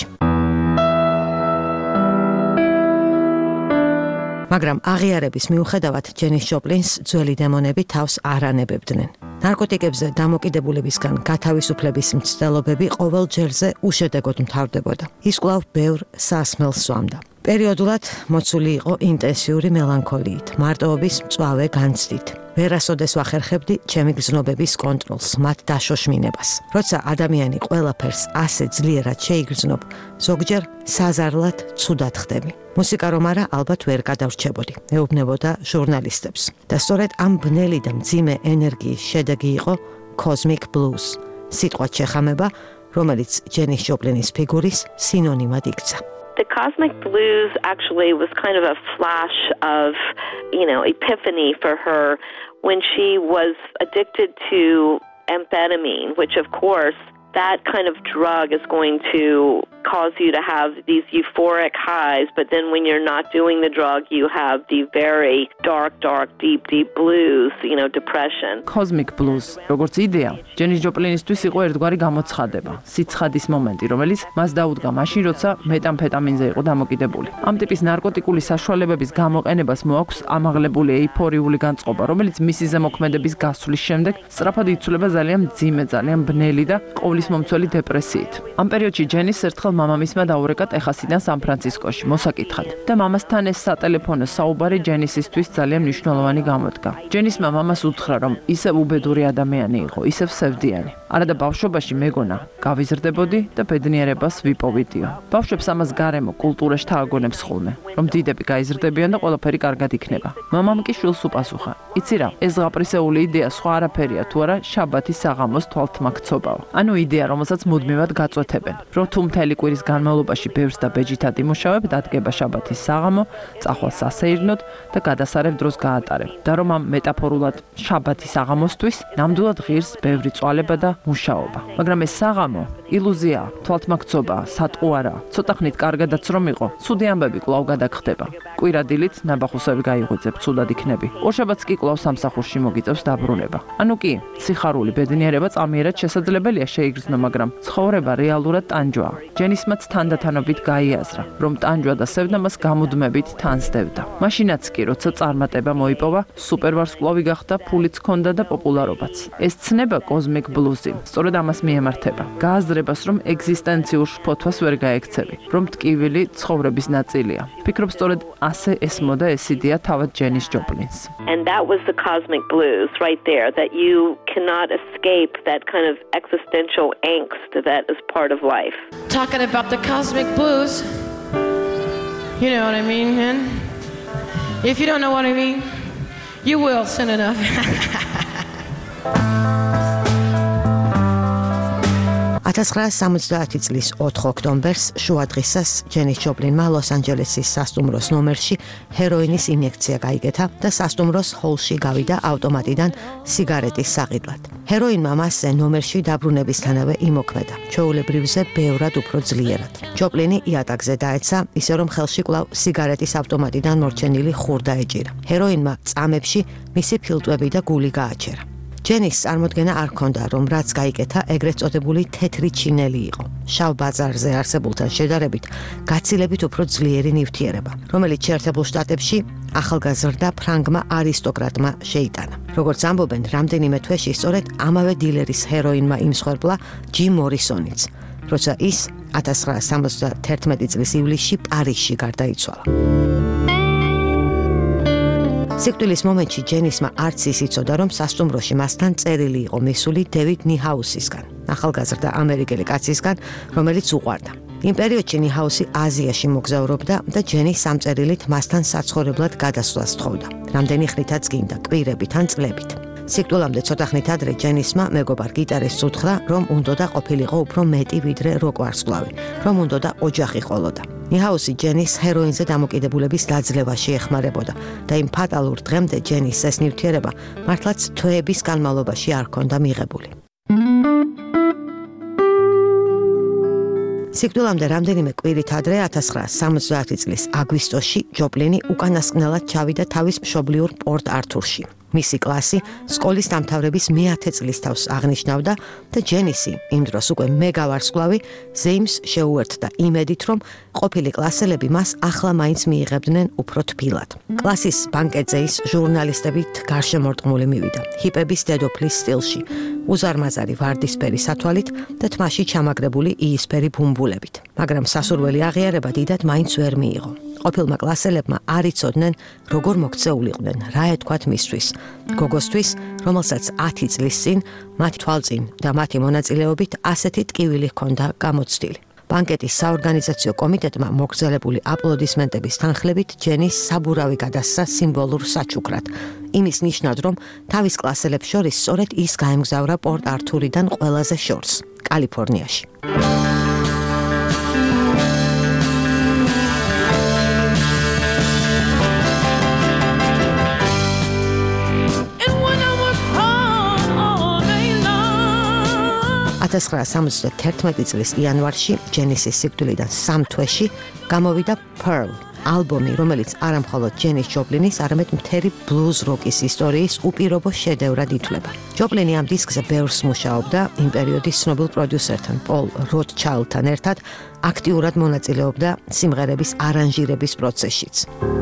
მაგრამ აღიარების მიუხედავად ჯენის ჯოპლინს ძველი დემონები თავს არ ანებებდნენ. ნარკოტიკებზე დამოკიდებულებისგან გათავისუფლების მცდელობები ყოველ ჯერზე უშედეგოდ მთავრდებოდა. ის კვლავ ბევრ სასმელს სვამდა. პერიოდულად მოცული იყო ინტენსიური მელანქოლიით, მარტოობის მწვავე განცდით. ვერასოდეს ვახერხებდი ჩემი გრძნობების კონტროლს, მათ დაშოშმინებას. როცა ადამიანი ყველაფერს ასე ძლიერად შეიგრძნობ, ზოგჯერ საზარლად ცუდად ხდები. მუსიკა რომ არა, ალბათ ვერ გადავრჩებოდი, ეუბნებოდა ჟურნალისტებს. და სწორედ ამ ბნელი და მძიმე ენერგიის შედეგი იყო Cosmic Blues, სიტყვად შეხამება, რომელიც ჯენის ჯოპლინის ფიგურის სინონიმად იქცა. The Cosmic Blues actually was kind of a flash of, you know, epiphany for her when she was addicted to amphetamine, which of course that kind of drug is going to cause you to have these euphoric highs, but then when you're not doing the drug, you have the very dark, dark, deep, deep blues, you know, depression. Cosmic Blues, როგორც იდეა, ჯენის ჯოპლინისთვის იყო ერთგვარი გამოცხადება, სიცხადის მომენტი, რომელიც მას დაუდგა მაშინ, როცა მეტამფეტამინზე იყო დამოკიდებული. ამ ტიპის ნარკოტიკული საშუალებების გამოყენებას მოაქვს ამაღლებული ეიფორიული განწყობა, რომელიც მისი ზემოქმედების გასვლის შემდეგ სწრაფად იცვლება ძალიან მძიმე, ძალიან ბნელი და ყოვლისმომცველი დეპრესიით. ამ პერიოდში ჯენის ერთხელ მამამისმა დაურეკა ტეხასიდან სან-ფრანცისკოში მოსაკითხად და მამასთან ეს სატელეფონო საუბარი ჯენისისთვის ძალიან მნიშვნელოვანი გამოდგა. ჯენისმა მამას უთხრა, რომ ისევ უბედური ადამიანი იყო, ისევ სევდიანი. არა და ბავშვობაში მეგონა, გავიზრდებოდი და ბედნიერებას ვიპოვიდიო. ბავშვებს ამას გარემო კულტურაში თააგონებს ხოლმე, რომ დიდები გაიზრდებიან და ყველაფერი კარგად იქნება. მამამ კი შვილს უპასუხა: "იცი რა, ეს ზღაპრისეული იდეა სხვა არაფერია თუ არა შაბათის საღამოს თვალთმაქცობაო." ანუ იდეა, რომელსაც მუდმივად გაწვეთებენ, რომ თუ მთელი კვირის განმავლობაში ბევრს და ბეჯითად იმუშავებ, დადგება შაბათის საღამო, წახვალ სასეირნოდ და გადასარევ დროს გაატარებ. და რომ ამ მეტაფორულად შაბათის საღამოსთვის ნამდვილად ღირს ბევრი წვალება და მუშაობა. მაგრამ ეს საღამო ილუზია, თვალთმაქცობა, სატყუ არა. ცოტა ხნით კარგადაც რომ იყო, ცუდი ამბები კვლავ გადაგხდება. კვირადილით ნაბახუსები გაიღვიძებ, ცუდად იქნები. ორშაბათს კი კვლავ სამსახურში მოგიწევს დაბრუნება. ანუ კი, სიხარული, ბედნიერება წამიერად შესაძლებელია შეიგრძნო, მაგრამ ცხოვრება რეალურად ტანჯვაა. ჯენისმაც თანდათანობით გაიაზრა, რომ ტანჯვა და სევდა მას გამუდმებით თანსდევდა. მაშინაც კი, როცა წარმატება მოიპოვა, სუპერვარსკვლავი გახდა, ფულიც ჰქონდა და პოპულარობაც. ეს ცნება Cosmic Blues-ი სწორედ ამას მიემართება. გააზრებას, რომ ეგზისტენციურ შფოთვას ვერ გაექცევი, რომ ტკივილი ცხოვრების ნაწილია. ფიქრობ, სწორედ ასე ესმოდა ეს იდეა თავად ჯენის ჯოპლინს. And that was the Cosmic Blues right there, that you cannot escape that kind of existential angst that is part of life. Talking about the Cosmic Blues, you know what I mean, man? If you don't know what I mean, you will soon enough. ათას ცხრაასი სამოცდაათი წლის ოთხ ოქტომბერს შუადღისას ჯენის ჯოპლინმა ლოს-ანჯელესის სასტუმროს ნომერში ჰეროინის ინიექცია გაიგეთა და სასტუმროს ჰოლში გავიდა ავტომატიდან სიგარეტის საყიდლად. ჰეროინმა მასზე ნომერში დაბრუნებისთანავე იმოქმედა, ჩვეულებრივზე ბევრად უფრო ძლიერად. ჯოპლინი იატაკზე დაეცა, ისე რომ ხელში კვლავ სიგარეტის ავტომატიდან მორჩენილი ხურდა ეჭირა. ჰეროინმა წამებში მისი ფილტვები და გული გააჩერა. ჯენის წარმოდგენა არ ჰქონდა, რომ რაც გაიკეთა, ეგრეთ წოდებული თეთრი ჩინელი იყო. შავ ბაზარზე არსებულთან შედარებით გაცილებით უფრო ძლიერი ნივთიერება, რომელიც შეერთებულ შტატებში ახალგაზრდა ფრანგმა არისტოკრატმა შეიტანა. როგორც ამბობენ, რამდენიმე თვეში სწორედ ამავე დილერის ჰეროინმა იმსხვერპლა ჯიმ მორისონიც, როცა ის ათას ცხრაასი სამოცდათერთმეტი წლის ივლისში პარიზში გარდაიცვალა. სიკვდილის მომენტში ჯენისმა არც ის იცოდა, რომ სასტუმროში მასთან წერილი იყო მისული დევიდ ნიჰაუსისგან, ახალგაზრდა ამერიკელი კაცისგან, რომელიც უყვარდა. იმ პერიოდში ნიჰაუსი აზიაში მოგზაურობდა და ჯენი სამწერილით მასთან საცხოვრებლად გადასვლას თხოვდა. რამდენი ხნითაც გინდა, კვირებით ან წლებით. სიკვდილამდე ცოტა ხნით ადრე ჯენისმა მეგობარ გიტარისტს უთხრა, რომ უნდოდა ყოფილიყო უფრო მეტი ვიდრე როკ-ვარსკვლავი, რომ უნდოდა ოჯახი ყოლოდა. ნიჰაუსი ჯენის ჰეროინზე დამოკიდებულების დაძლევაში ეხმარებოდა და იმ ფატალურ დღემდე ჯენის ეს ნივთიერება მართლაც თვეების განმავლობაში არ ჰქონდა მიღებული. სიკვდილამდე რამდენიმე კვირით ადრე ათას ცხრაასი სამოცდაათი წლის აგვისტოში ჯოპლინი უკანასკნელად ჩავიდა თავის მშობლიურ პორტ ართურში. მისი კლასი სკოლის დამთავრების მეათე წლის თავს აღნიშნავდა და ჯენისი იმ დროს უკვე მეგავარსკვლავი ზეიმს შეუერთდა იმედით, რომ ყოფილი კლასელები მას ახლა მაინც მიიღებდნენ უფრო თბილად. კლასის ბანკეტზე ის ჟურნალისტებით გარშემორტყმული მივიდა, ჰიპების დედოფლის სტილში, უზარმაზარი ვარდისფერი სათვალით და თმაში ჩამაგრებული იისფერი ბუმბულებით. მაგრამ სასურველი აღიარება დიდად მაინც ვერ მიიღო. ყოფილმა კლასელებმა არ იცოდნენ, როგორ მოქცეულიყვნენ, რა ეთქვათ მისთვის. გოგოსთვის, რომელსაც ათი წლის წინ მათი თვალწინ და მათი მონაწილეობით ასეთი ტკივილი ჰქონდა გამოცდილი. ბანკეტის საორგანიზაციო კომიტეტმა მოგრძელებული აპლოდისმენტების თანხლებით ჯენის საბურავი გადასცა სიმბოლურ საჩუქრად. იმის ნიშნად, რომ თავის კლასელებს შორის სწორედ ის გაემგზავრა პორტ ართურიდან ყველაზე შორს, კალიფორნიაში. ათას ცხრაასი სამოცდათერთმეტი წლის იანვარში ჯენისის სიკვდილიდან სამ თვეში გამოვიდა Pearl, ალბომი, რომელიც არა მხოლოდ ჯენის ჯოპლინის, არამედ მთელი ბლუზ როკის ისტორიის უპირობო შედევრად ითვლება. ჯოპლინი ამ დისკზე ბევრს მუშაობდა, იმ პერიოდის ცნობილ პროდიუსერთან, პოლ როთჩაილდთან ერთად აქტიურად მონაწილეობდა სიმღერების არანჟირების პროცესშიც.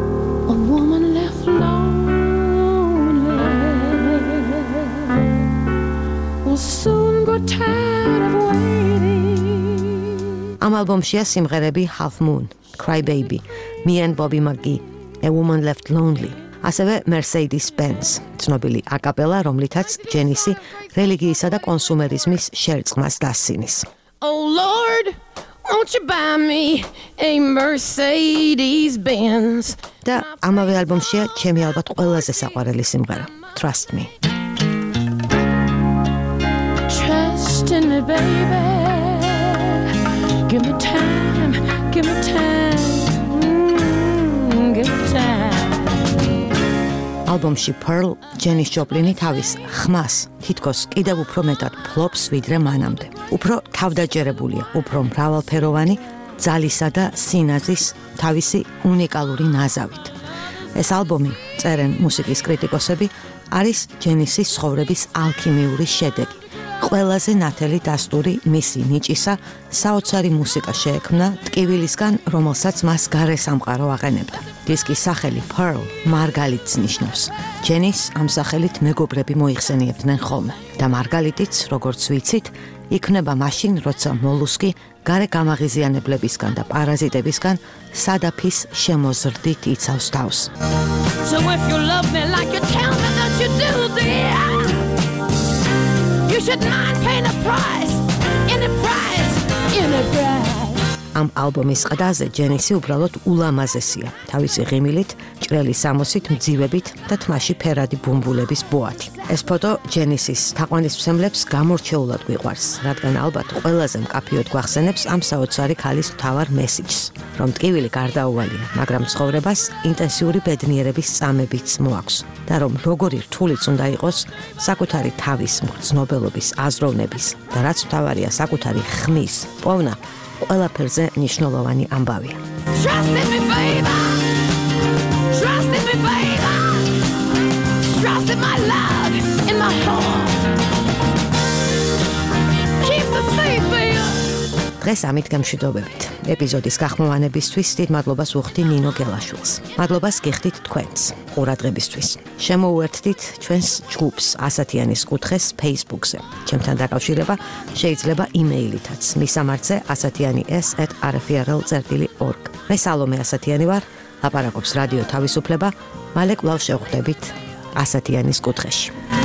ამ ალბომშია სიმღერები Half Moon, Cry Baby, Me and Bobby McGee, A Woman Left Lonely, ასევე Mercedes-Benz, ცნობილი აკაპელა, რომლითაც ჯენისი რელიგიისა და კონსუმერიზმის შერწყმას დასცინის. Oh Lord, won't you buy me a Mercedes-Benz? და ამავე ალბომშია ჩემი ალბათ ყველაზე საყვარელი სიმღერა, Trust Me. Trust in me, baby. Give me time, give me time, mm, give me time. ალბომში Pearl ჯენის ჯოპლინი თავის ხმას თითქოს კიდევ უფრო მეტად ფლობს ვიდრე მანამდე. უფრო თავდაჯერებულია, უფრო მრავალფეროვანი, ძალისა და სინაზის თავისი უნიკალური ნაზავით. ეს ალბომი, წერენ მუსიკის კრიტიკოსები, არის ჯენისის ცხოვრების ალქიმიური შედეგი. ყველაზე ნათელი დასტური მისი ნიჭისა საოცარი მუსიკა შეექმნა ტკივილისგან, რომელსაც მას გარე სამყარო აყენებდა. დისკის სახელი Pearl მარგალიტს ნიშნავს. ჯენის ამ სახელით მეგობრები მოიხსენიებდნენ ხოლმე და მარგალიტიც, როგორც ვიცით, იქნება მაშინ, როცა მოლუსკი გარე გამაღიზიანებლებისგან და პარაზიტებისგან სადაფის შემოზრდით იცავს თავს. So if you love me like you tell me that you do, dear, you should mind paying a price, any price, any price. ამ ალბომის ყდაზე ჯენისი უბრალოდ ულამაზესია, თავისი ღიმილით, ჭრელი სამოსით, მძივებით და თმაში ფერადი ბუმბულების ბოათი. ეს ფოტო ჯენისის თაყვანისმცემლებს გამორჩეულად გვიყვარს, რადგან ალბათ ყველაზე მკაფიოდ გვახსენებს ამ საოცარი ქალის მთავარ მესიჯს, რომ ტკივილი გარდაუვალია, მაგრამ ცხოვრებას ინტენსიური ბედნიერების წამებიც მოაქვს და რომ როგორი რთულიც უნდა იყოს საკუთარი თავის მგრძნობელობის, აზროვნების და რაც მთავარია საკუთარი ხმის პოვნა ყველაფერზე ნიშნულოვანი ამბავია. Trust in me, baby. Trust in me, baby. Trust in my love, in my heart. დღეს ამით გამშვიდობებით. ეპიზოდის გახმოვანებისთვის დიდ მადლობას ვუხდი ნინო გელაშვილს. მადლობას გიხდით თქვენს ყურადღებისთვის. შემოუერთდით ჩვენს ჯგუფს ასათიანის კუთხეს Facebook-ზე. ჩემთან დაკავშირება შეიძლება იმეილითაც მისამართზე ასათიანი s at r f r l dot org. მე სალომე ასათიანი ვარ, ლაპარაკობს რადიო თავისუფლება. მალე კვლავ შევხვდებით ასათიანის კუთხეში.